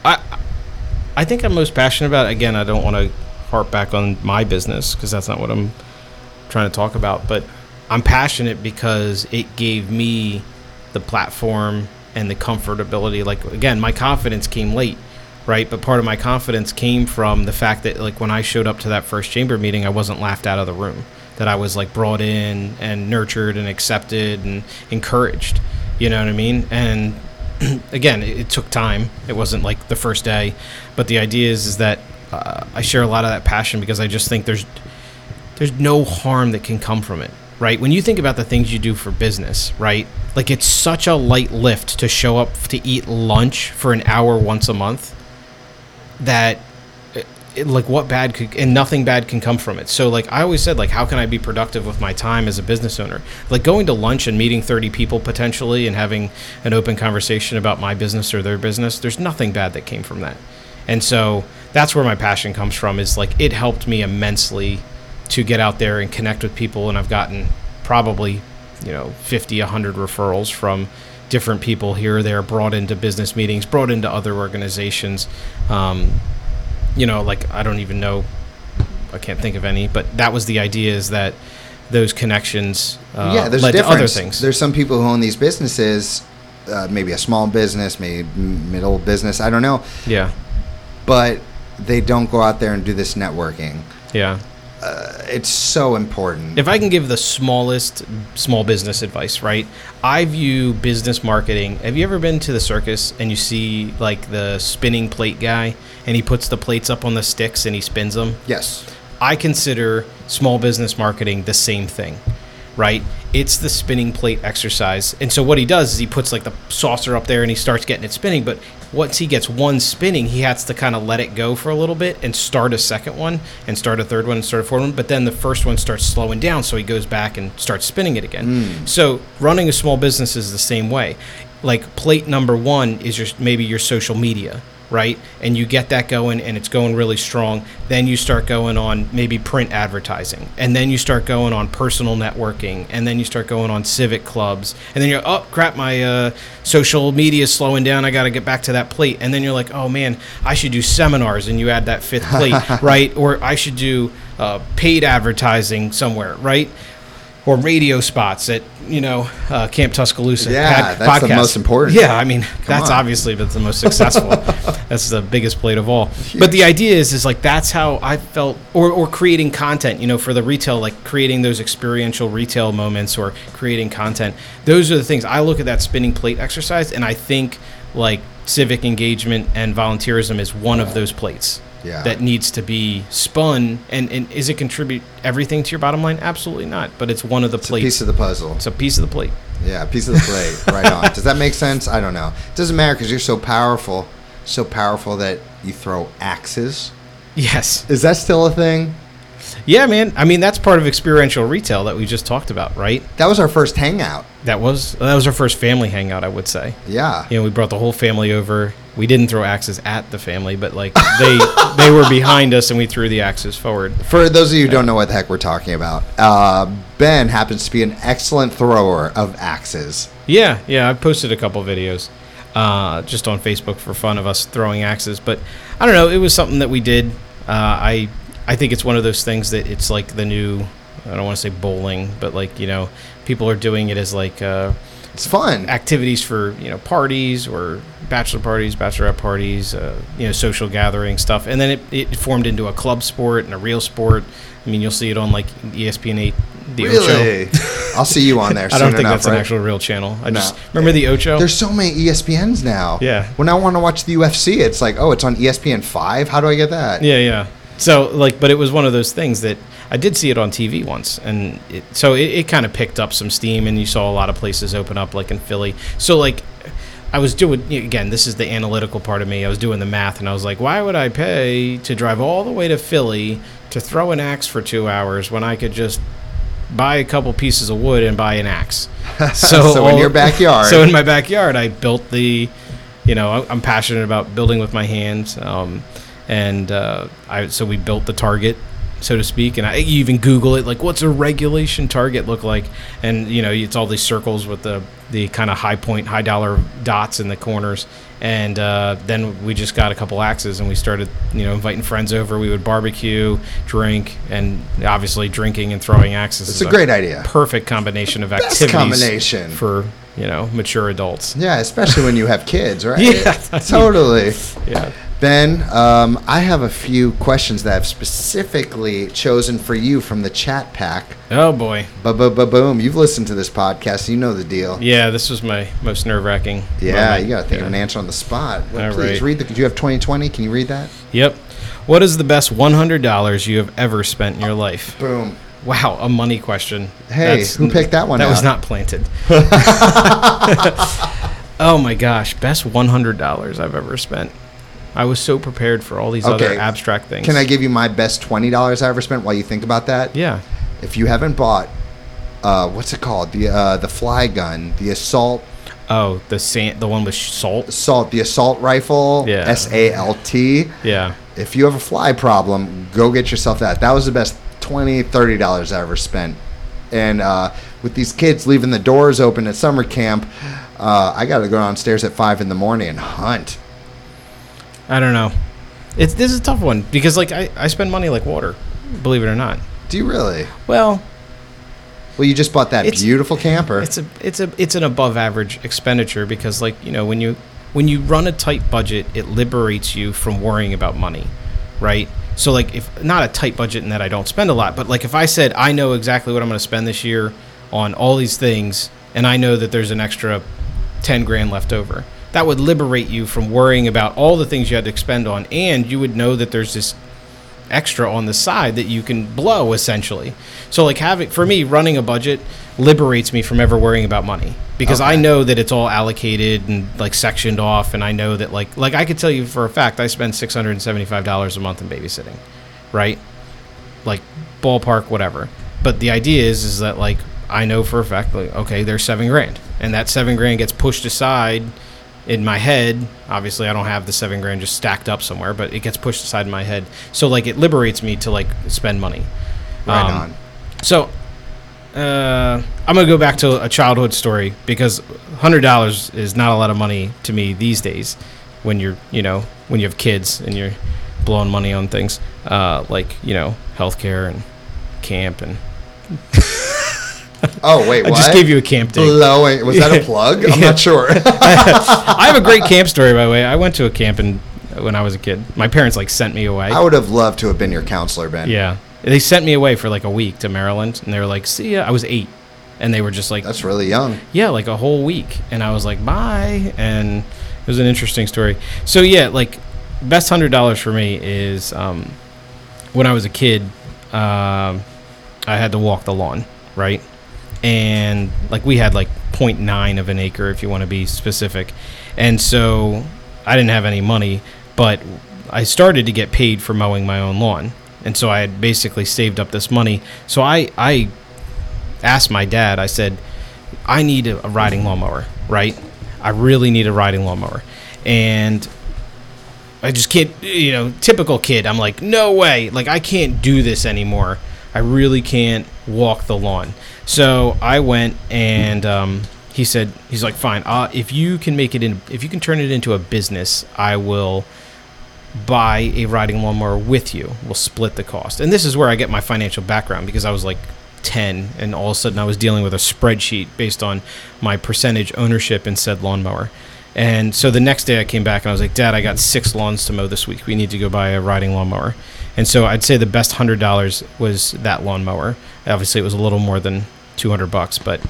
I think I'm most passionate about it. Again, I don't want to harp back on my business because that's not what I'm trying to talk about. But I'm passionate because it gave me the platform and the comfortability. Like, again, my confidence came late, right? But part of my confidence came from the fact that, like, when I showed up to that first chamber meeting, I wasn't laughed out of the room. That I was like brought in and nurtured and accepted and encouraged, you know what I mean? And again, it took time. It wasn't like the first day, but the idea is that I share a lot of that passion because I just think there's no harm that can come from it, right? When you think about the things you do for business, right? Like it's such a light lift to show up to eat lunch for an hour once a month that like what bad could, and nothing bad can come from it. So like I always said, like, how can I be productive with my time as a business owner? Like going to lunch and meeting 30 people potentially and having an open conversation about my business or their business, there's nothing bad that came from that. And so that's where my passion comes from, is like it helped me immensely to get out there and connect with people. And I've gotten probably 50, 100 referrals from different people here or there, brought into business meetings, brought into other organizations. Like I don't even know, I can't think of any, but that was the idea, is that those connections there's led a to other difference. things. There's some people who own these businesses, maybe a small business, maybe middle business, I don't know. Yeah. But they don't go out there and do this networking. Yeah. It's so important. If I can give the smallest small business advice, right? I view business marketing. Have you ever been to the circus and you see like the spinning plate guy and he puts the plates up on the sticks and he spins them? Yes. I consider small business marketing the same thing, right? It's the spinning plate exercise. And so what he does is he puts like the saucer up there and he starts getting it spinning. But once he gets one spinning, he has to kind of let it go for a little bit and start a second one and start a third one and start a fourth one. But then the first one starts slowing down. So he goes back and starts spinning it again. So running a small business is the same way. like plate number one is maybe your social media, right? And you get that going and it's going really strong. Then you start going on maybe print advertising. And then you start going on personal networking. And then you start going on civic clubs. And then you're, oh, crap, my social media is slowing down. I got to get back to that plate. And then you're like, oh, man, I should do seminars. And you add that fifth plate, right? Or I should do paid advertising somewhere, right? Or radio spots at, Camp Tuscaloosa. Yeah, that's the most important. Yeah, I mean, that's obviously the most successful. That's the biggest plate of all. But the idea is like that's how I felt, or creating content, for the retail, like creating those experiential retail moments or creating content. Those are the things. I look at that spinning plate exercise, and I think like civic engagement and volunteerism is one of those plates. Yeah. That needs to be spun, and is it contribute everything to your bottom line? Absolutely not, but it's one of the plates. A piece of the puzzle. It's a piece of the plate. Yeah, a piece of the plate. Right on. Does that make sense? I don't know. It doesn't matter because you're so powerful that you throw axes. Yes. Is that still a thing? Yeah, man. I mean, that's part of experiential retail that we just talked about, right? That was our first hangout. That was our first family hangout, I would say. Yeah. We brought the whole family over. We didn't throw axes at the family, but like they were behind us and we threw the axes forward. For those of you who don't know what the heck we're talking about, Ben happens to be an excellent thrower of axes. Yeah. I posted a couple videos just on Facebook for fun of us throwing axes, but I don't know. It was something that we did. I think it's one of those things that it's like the new, I don't want to say bowling, but like, people are doing it as like it's fun activities for, parties or bachelor parties, bachelorette parties, social gathering stuff. And then it formed into a club sport and a real sport. I mean, you'll see it on like ESPN8, the really? Ocho. I'll see you on there. I don't think enough, that's right? an actual real channel. I just remember the Ocho. There's so many ESPNs now. Yeah. When I want to watch the UFC, it's like, oh, it's on ESPN5. How do I get that? Yeah. So but it was one of those things that I did see it on TV once, and it kind of picked up some steam, and you saw a lot of places open up, like in Philly. So like, I was doing, again, this is the analytical part of me. I was doing the math, and I was like, why would I pay to drive all the way to Philly to throw an axe for 2 hours when I could just buy a couple pieces of wood and buy an axe? So in your backyard. So in my backyard, I built I'm passionate about building with my hands. So we built the target, so to speak, and you even Google it, like, what's a regulation target look like? And, it's all these circles with the kind of high dollar dots in the corners. And then we just got a couple axes and we started, inviting friends over. We would barbecue, drink, and obviously drinking and throwing axes. It's a great idea. Perfect combination of activities. Best combination. For, mature adults. Yeah, especially when you have kids, right? Yeah. Totally. Yeah. Ben, I have a few questions that I've specifically chosen for you from the chat pack. Oh, boy. Boom. You've listened to this podcast. You know the deal. Yeah, this was my most nerve-wracking Yeah, moment. you got to think of an answer on the spot. All Please right. read do you have 2020? Can you read that? Yep. What is the best $100 you have ever spent in your life? Boom. Wow, a money question. Hey, who picked that one That out? was not planted. Oh, my gosh. Best $100 I've ever spent. I was so prepared for all these other abstract things. Can I give you my best $20 I ever spent while you think about that? Yeah. If you haven't bought, what's it called? The fly gun, the assault. Oh, the one with salt? The assault rifle. Yeah. SALT. Yeah. If you have a fly problem, go get yourself that. That was the best $20, $30 I ever spent. And with these kids leaving the doors open at summer camp, I got to go downstairs at 5 a.m. and hunt. I don't know. This is a tough one because like I spend money like water, believe it or not. Do you really? Well, you just bought that beautiful camper. It's an above average expenditure because like, when you run a tight budget, it liberates you from worrying about money, right? So like if not a tight budget in that I don't spend a lot, but like if I said I know exactly what I'm going to spend this year on all these things and I know that there's an extra 10 grand left over, that would liberate you from worrying about all the things you had to expend on, and you would know that there's this extra on the side that you can blow essentially. So like for me, running a budget liberates me from ever worrying about money because I know that it's all allocated and like sectioned off, and I know that like I could tell you for a fact I spend $675 a month in babysitting, right? Like ballpark, whatever. But the idea is that like I know for a fact like okay, there's $7 grand. and that $7,000 gets pushed aside in my head. Obviously, I don't have the $7,000 just stacked up somewhere, but it gets pushed aside in my head. So like it liberates me to like spend money. Right on. So I'm gonna go back to a childhood story, because $100 is not a lot of money to me these days. When you're, when you have kids and you're blowing money on things like healthcare and camp and. Oh wait, what? I just gave you a camp dig. Blowing. Was that a plug? I'm not sure. I have a great camp story, by the way. I went to a camp when I was a kid. My parents sent me away. I would have loved to have been your counselor, Ben. Yeah, they sent me away for like a week to Maryland, and they were like, "See ya." I was 8, and they were just like, "That's really young." Yeah, like a whole week, and I was like, "Bye," and it was an interesting story. So yeah, like best $100 for me is when I was a kid. I had to walk the lawn, right? And like we had like 0.9 of an acre, if you want to be specific. And so I didn't have any money, but I started to get paid for mowing my own lawn. And so I had basically saved up this money. So I asked my dad, I said, I need a riding lawnmower, right? I really need a riding lawnmower. And I just can't, typical kid. I'm like, no way. Like, I can't do this anymore. I really can't walk the lawn. So I went and he's like, fine. If you can turn it into a business, I will buy a riding lawnmower with you. We'll split the cost. And this is where I get my financial background, because I was like 10, and all of a sudden I was dealing with a spreadsheet based on my percentage ownership in said lawnmower. And so the next day I came back and I was like, Dad, I got 6 lawns to mow this week. We need to go buy a riding lawnmower. And so I'd say the best $100 was that lawnmower. Obviously, it was a little more than $200, but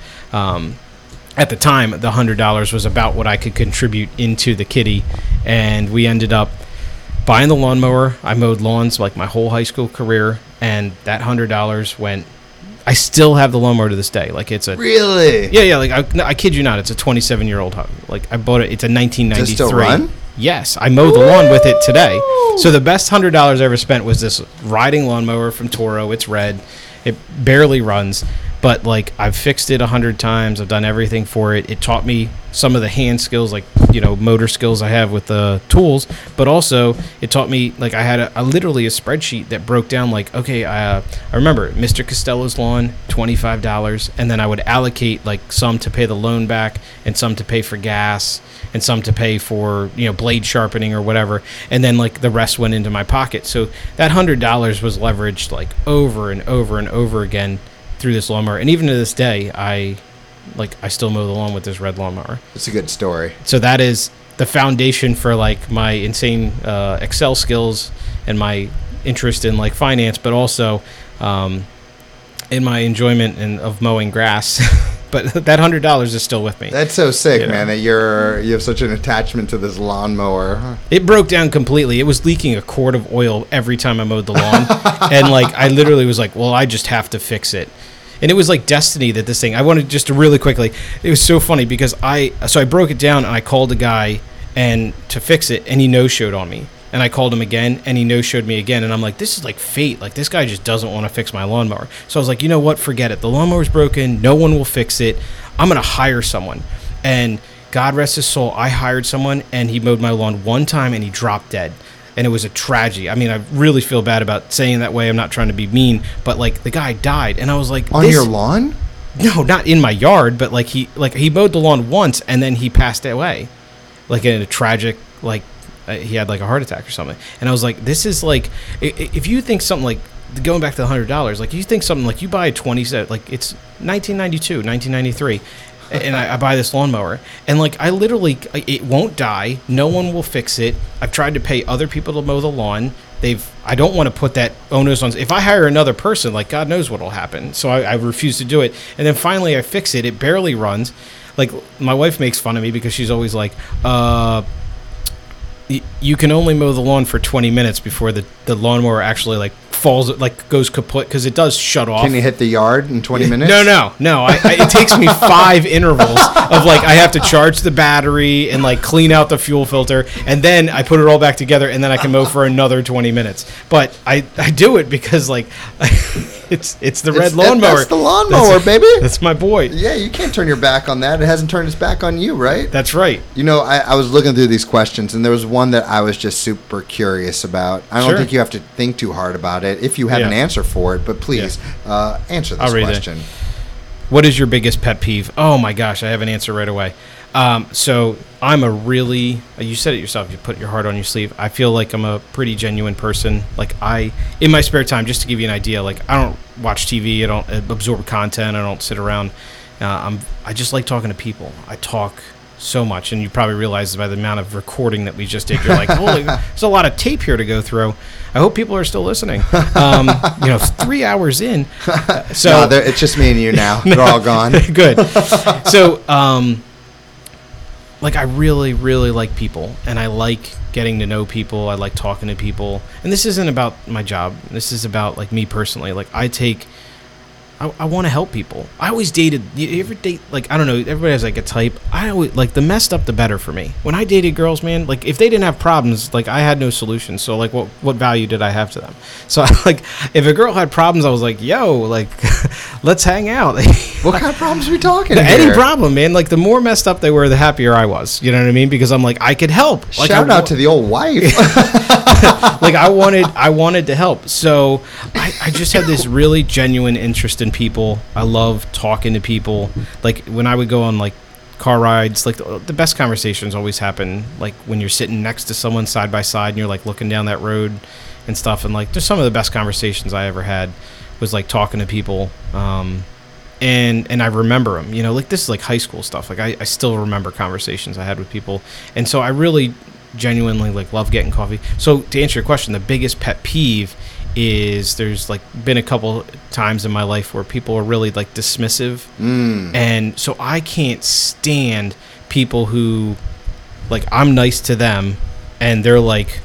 at the time, the $100 was about what I could contribute into the kitty. And we ended up buying the lawnmower. I mowed lawns like my whole high school career, and that $100 went. I still have the lawnmower to this day. Like, it's a really, yeah. Like I kid you not, it's a 27-year-old. Like, I bought it. It's a 1993. Does it still run? Yes, I mow the lawn with it today. So the best $100 I ever spent was this riding lawnmower from Toro. It's red. It barely runs, but like I've fixed it 100 times. I've done everything for it. It taught me some of the hand skills, like motor skills I have with the tools, but also it taught me, like, I had literally a spreadsheet that broke down like, okay, I remember Mr. Costello's lawn, $25, and then I would allocate like some to pay the loan back and some to pay for gas and some to pay for blade sharpening or whatever, and then like the rest went into my pocket. So that $100 was leveraged like over and over and over again through this lawnmower. And even to this day, I still mow the lawn with this red lawnmower. It's a good story. So that is the foundation for like my insane Excel skills and my interest in like finance, but also in my enjoyment of mowing grass. But that $100 is still with me. That's so sick, man, that you have such an attachment to this lawnmower. It broke down completely. It was leaking a quart of oil every time I mowed the lawn. And like I literally was like, well, I just have to fix it. And it was like destiny that this thing, I wanted just to really quickly, it was so funny because I broke it down and I called a guy to fix it, and he no-showed on me. And I called him again, and he no-showed me again. And I'm like, this is like fate. Like, this guy just doesn't want to fix my lawnmower. So I was like, you know what? Forget it. The lawnmower's broken. No one will fix it. I'm going to hire someone. And God rest his soul, I hired someone, and he mowed my lawn one time, and he dropped dead. And it was a tragedy. I mean, I really feel bad about saying that way. I'm not trying to be mean, but like the guy died, and I was like, on your lawn? No, not in my yard, but like he mowed the lawn once, and then he passed away, like in a tragic, like he had like a heart attack or something. And I was like, this is like, if you think something like, going back to the $100, like you think something like you buy a 20 set, like it's 1992, 1993. And I buy this lawnmower, and like I literally, it won't die. No one will fix it. I've tried to pay other people to mow the lawn. I don't want to put that onus on. If I hire another person, like God knows what will happen. So I refuse to do it. And then finally I fix it. It barely runs. Like my wife makes fun of me because she's always like, you can only mow the lawn for 20 minutes before the lawnmower actually like falls, like goes kaput, because it does shut off. Can you hit the yard in 20 minutes? No. It takes me 5 intervals of like I have to charge the battery and like clean out the fuel filter, and then I put it all back together, and then I can mow for another 20 minutes. But I do it because like it's the red lawnmower. That's the lawnmower, baby. That's my boy. Yeah, you can't turn your back on that. It hasn't turned its back on you, right? That's right. You know, I was looking through these questions, and there was one that I was just super curious about. I don't think you have to think too hard about it if you have an answer for it, but please answer this question. What is your biggest pet peeve? Oh my gosh, I have an answer right away. So I'm you said it yourself, you put your heart on your sleeve. I feel like I'm a pretty genuine person. Like in my spare time, just to give you an idea, like I don't watch TV, I don't absorb content, I don't sit around. I just like talking to people. I talk so much, and you probably realize by the amount of recording that we just did, you're like, holy, there's a lot of tape here to go through. I hope people are still listening. 3 hours in. So no, it's just me and you now. They're all gone. Good. So, like I really, really like people, and I like getting to know people. I like talking to people, and this isn't about my job. This is about like me personally. Like I want to help people. I always dated. You ever date? Like I don't know. Everybody has like a type. I always like the messed up, the better for me. When I dated girls, man, like if they didn't have problems, like I had no solution. So like, what value did I have to them? So like, if a girl had problems, I was like, yo, like, let's hang out. What kind of problems are we talking? Any problem, man. Like the more messed up they were, the happier I was. You know what I mean? Because I'm like, I could help. Like, shout out to the old wife. Like I wanted to help. So I just had this really genuine interest in people. I love talking to people. Like when I would go on like car rides, like the best conversations always happen like when you're sitting next to someone side by side and you're like looking down that road and stuff. And like just some of the best conversations I ever had was like talking to people. And I remember them, like this is like high school stuff. Like I still remember conversations I had with people. And so I really genuinely like love getting coffee. So to answer your question, the biggest pet peeve is there's like been a couple times in my life where people are really like dismissive. And so I can't stand people who like I'm nice to them and they're like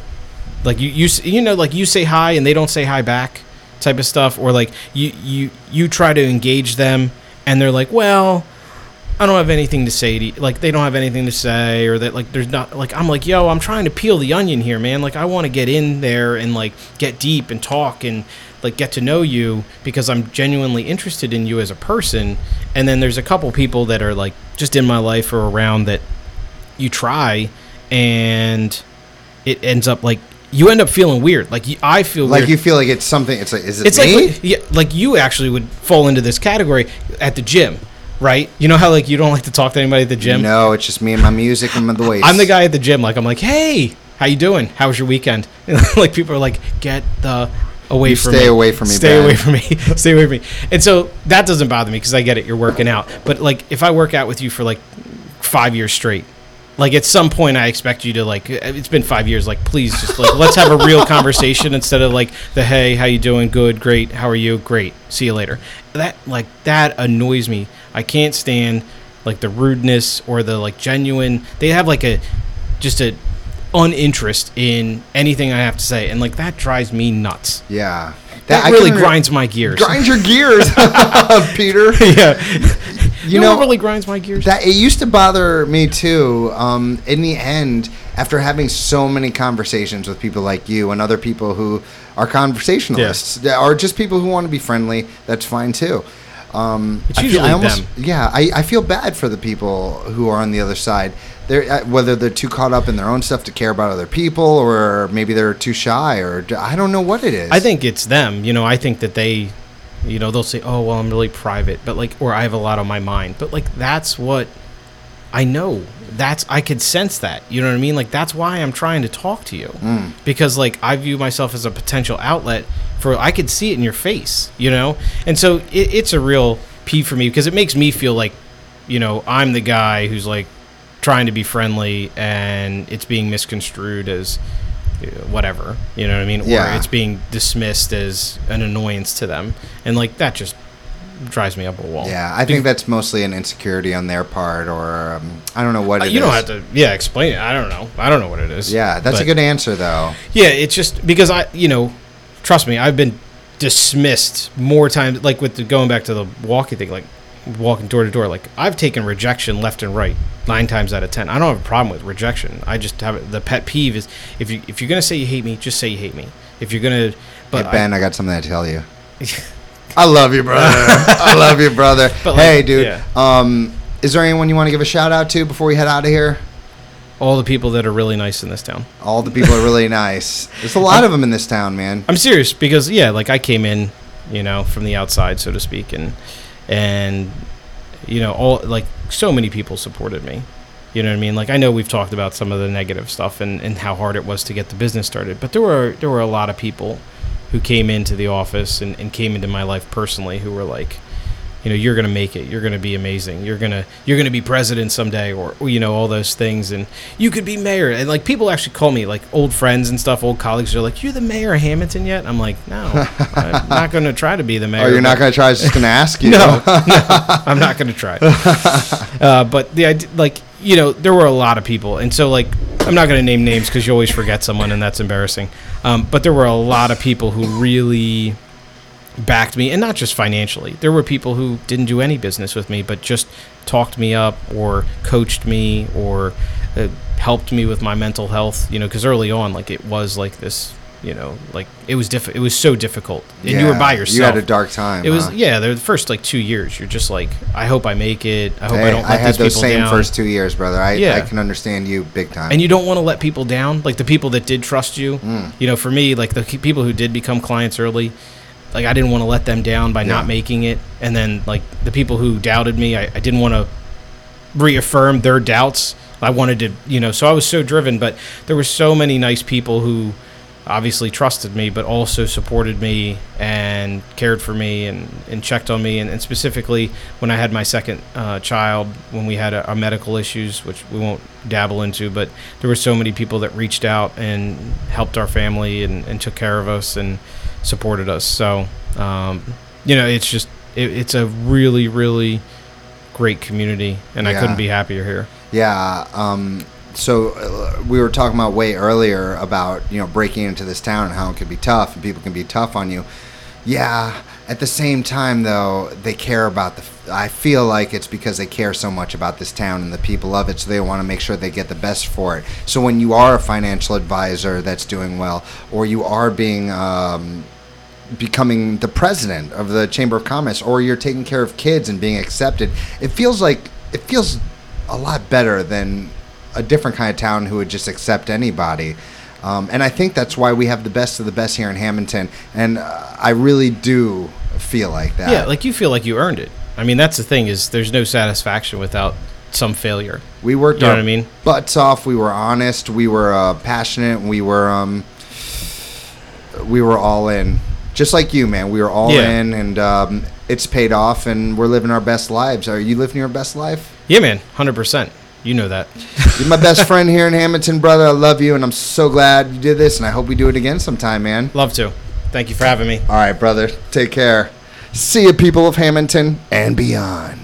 you know, like you say hi and they don't say hi back type of stuff, or like you try to engage them and they're like, well, I don't have anything to say to you. Like they don't have anything to say, or that like there's not, like I'm like, yo, I'm trying to peel the onion here, man. Like I want to get in there and like get deep and talk and like get to know you because I'm genuinely interested in you as a person. And then there's a couple people that are like just in my life or around that you try and it ends up like you end up feeling weird. Like I feel like weird. You feel like it's something. It's like, is it it's me? Like, yeah, like you actually would fall into this category at the gym. Right? You know how like you don't like to talk to anybody at the gym? No, it's just me and my music and the weights. I'm the guy at the gym. Like I'm like, hey, how you doing? How was your weekend? Like people are like, get the away from me. Stay away from me. Stay away from me. Stay away from me. And so that doesn't bother me because I get it. You're working out. But like if I work out with you for like 5 years straight, like at some point I expect you to like, it's been 5 years, like please just like let's have a real conversation instead of like the hey, how you doing? Good, great. How are you? Great. See you later. That annoys me. I can't stand like the rudeness or the like genuine. They have like just a uninterest in anything I have to say, and like that drives me nuts. Yeah, that really grinds my gears. Grinds your gears, Peter. Yeah, you know what really grinds my gears. That it used to bother me too. In the end, after having so many conversations with people like you and other people who are conversationalists, or just people who want to be friendly, that's fine too. It's usually them. Yeah, I feel bad for the people who are on the other side. They're whether they're too caught up in their own stuff to care about other people, or maybe they're too shy, or I don't know what it is. I think it's them. I think that they, they'll say, "Oh, well, I'm really private," but like, or I have a lot on my mind. But like, that's what I know. I could sense that. You know what I mean? Like that's why I'm trying to talk to you because like I view myself as a potential outlet for. I could see it in your face, and so it's a real peeve for me because it makes me feel like, I'm the guy who's like trying to be friendly and it's being misconstrued as whatever. You know what I mean? Yeah. Or it's being dismissed as an annoyance to them, and like that just drives me up a wall. Yeah, I think that's mostly an insecurity on their part, or I don't know what it is. You don't have to, explain it. I don't know what it is. Yeah, that's a good answer, though. Yeah, it's just because trust me, I've been dismissed more times, like with going back to the walking thing, like, walking door to door. Like, I've taken rejection left and right 9 times out of 10. I don't have a problem with rejection. I just have the pet peeve is if you're gonna say you hate me, just say you hate me. If you're gonna, but hey, Ben, I got something to tell you. I love you, brother. I love you, brother. But hey, like, dude. yeah. Is there anyone you want to give a shout out to before we head out of here? All the people that are really nice in this town. All the people are really nice. There's a lot of them in this town, man. I'm serious because like I came in, from the outside, so to speak, and all like so many people supported me. You know what I mean? Like, I know we've talked about some of the negative stuff and how hard it was to get the business started, but there were a lot of people who came into the office and came into my life personally who were like, you're going to make it. You're going to be amazing. You're going to be president someday, or all those things. And you could be mayor. And like, people actually call me, like, old friends and stuff, old colleagues are like, you're the mayor of Hamilton yet? I'm like, no, I'm not going to try to be the mayor. Oh, you're not going to try? I was just going to ask you. No, I'm not going to try. But the idea, like, there were a lot of people. And so, like, I'm not going to name names because you always forget someone and that's embarrassing. But there were a lot of people who really backed me, and not just financially. There were people who didn't do any business with me, but just talked me up or coached me or helped me with my mental health, because early on, like, it was like this, like, it was it was so difficult, and you were by yourself. You had a dark time. It was, the first, like, 2 years, you're just like, I hope I make it. I hope I don't let I had these those people same down. first 2 years, brother. I can understand you big time. And you don't want to let people down, like the people that did trust you. For me, like, the people who did become clients early, like, I didn't want to let them down by not making it. And then, like, the people who doubted me, I didn't want to reaffirm their doubts. I wanted to, so I was so driven. But there were so many nice people who obviously trusted me, but also supported me and cared for me and checked on me. And specifically, when I had my second child, when we had our medical issues, which we won't dabble into, but there were so many people that reached out and helped our family and took care of us and supported us. So, it's just, it's a really, really great community, and I couldn't be happier here. Yeah. So we were talking about way earlier about, breaking into this town and how it could be tough and people can be tough on you. Yeah. At the same time, though, they care about I feel like it's because they care so much about this town and the people of it, so they want to make sure they get the best for it. So when you are a financial advisor that's doing well, or you are becoming the president of the Chamber of Commerce, or you're taking care of kids and being accepted, it feels a lot better than a different kind of town who would just accept anybody. And I think that's why we have the best of the best here in Hamilton. And I really do feel like that. Yeah, like, you feel like you earned it. I mean, that's the thing, is there's no satisfaction without some failure. We worked our what I mean? Butts off. We were honest. We were passionate. We were all in. Just like you, man. We were all in, and it's paid off, and we're living our best lives. Are you living your best life? Yeah, man, 100%. You know that. You're my best friend here in Hamilton, brother. I love you, and I'm so glad you did this, and I hope we do it again sometime, man. Love to. Thank you for having me. All right, brother. Take care. See you, people of Hamilton and beyond.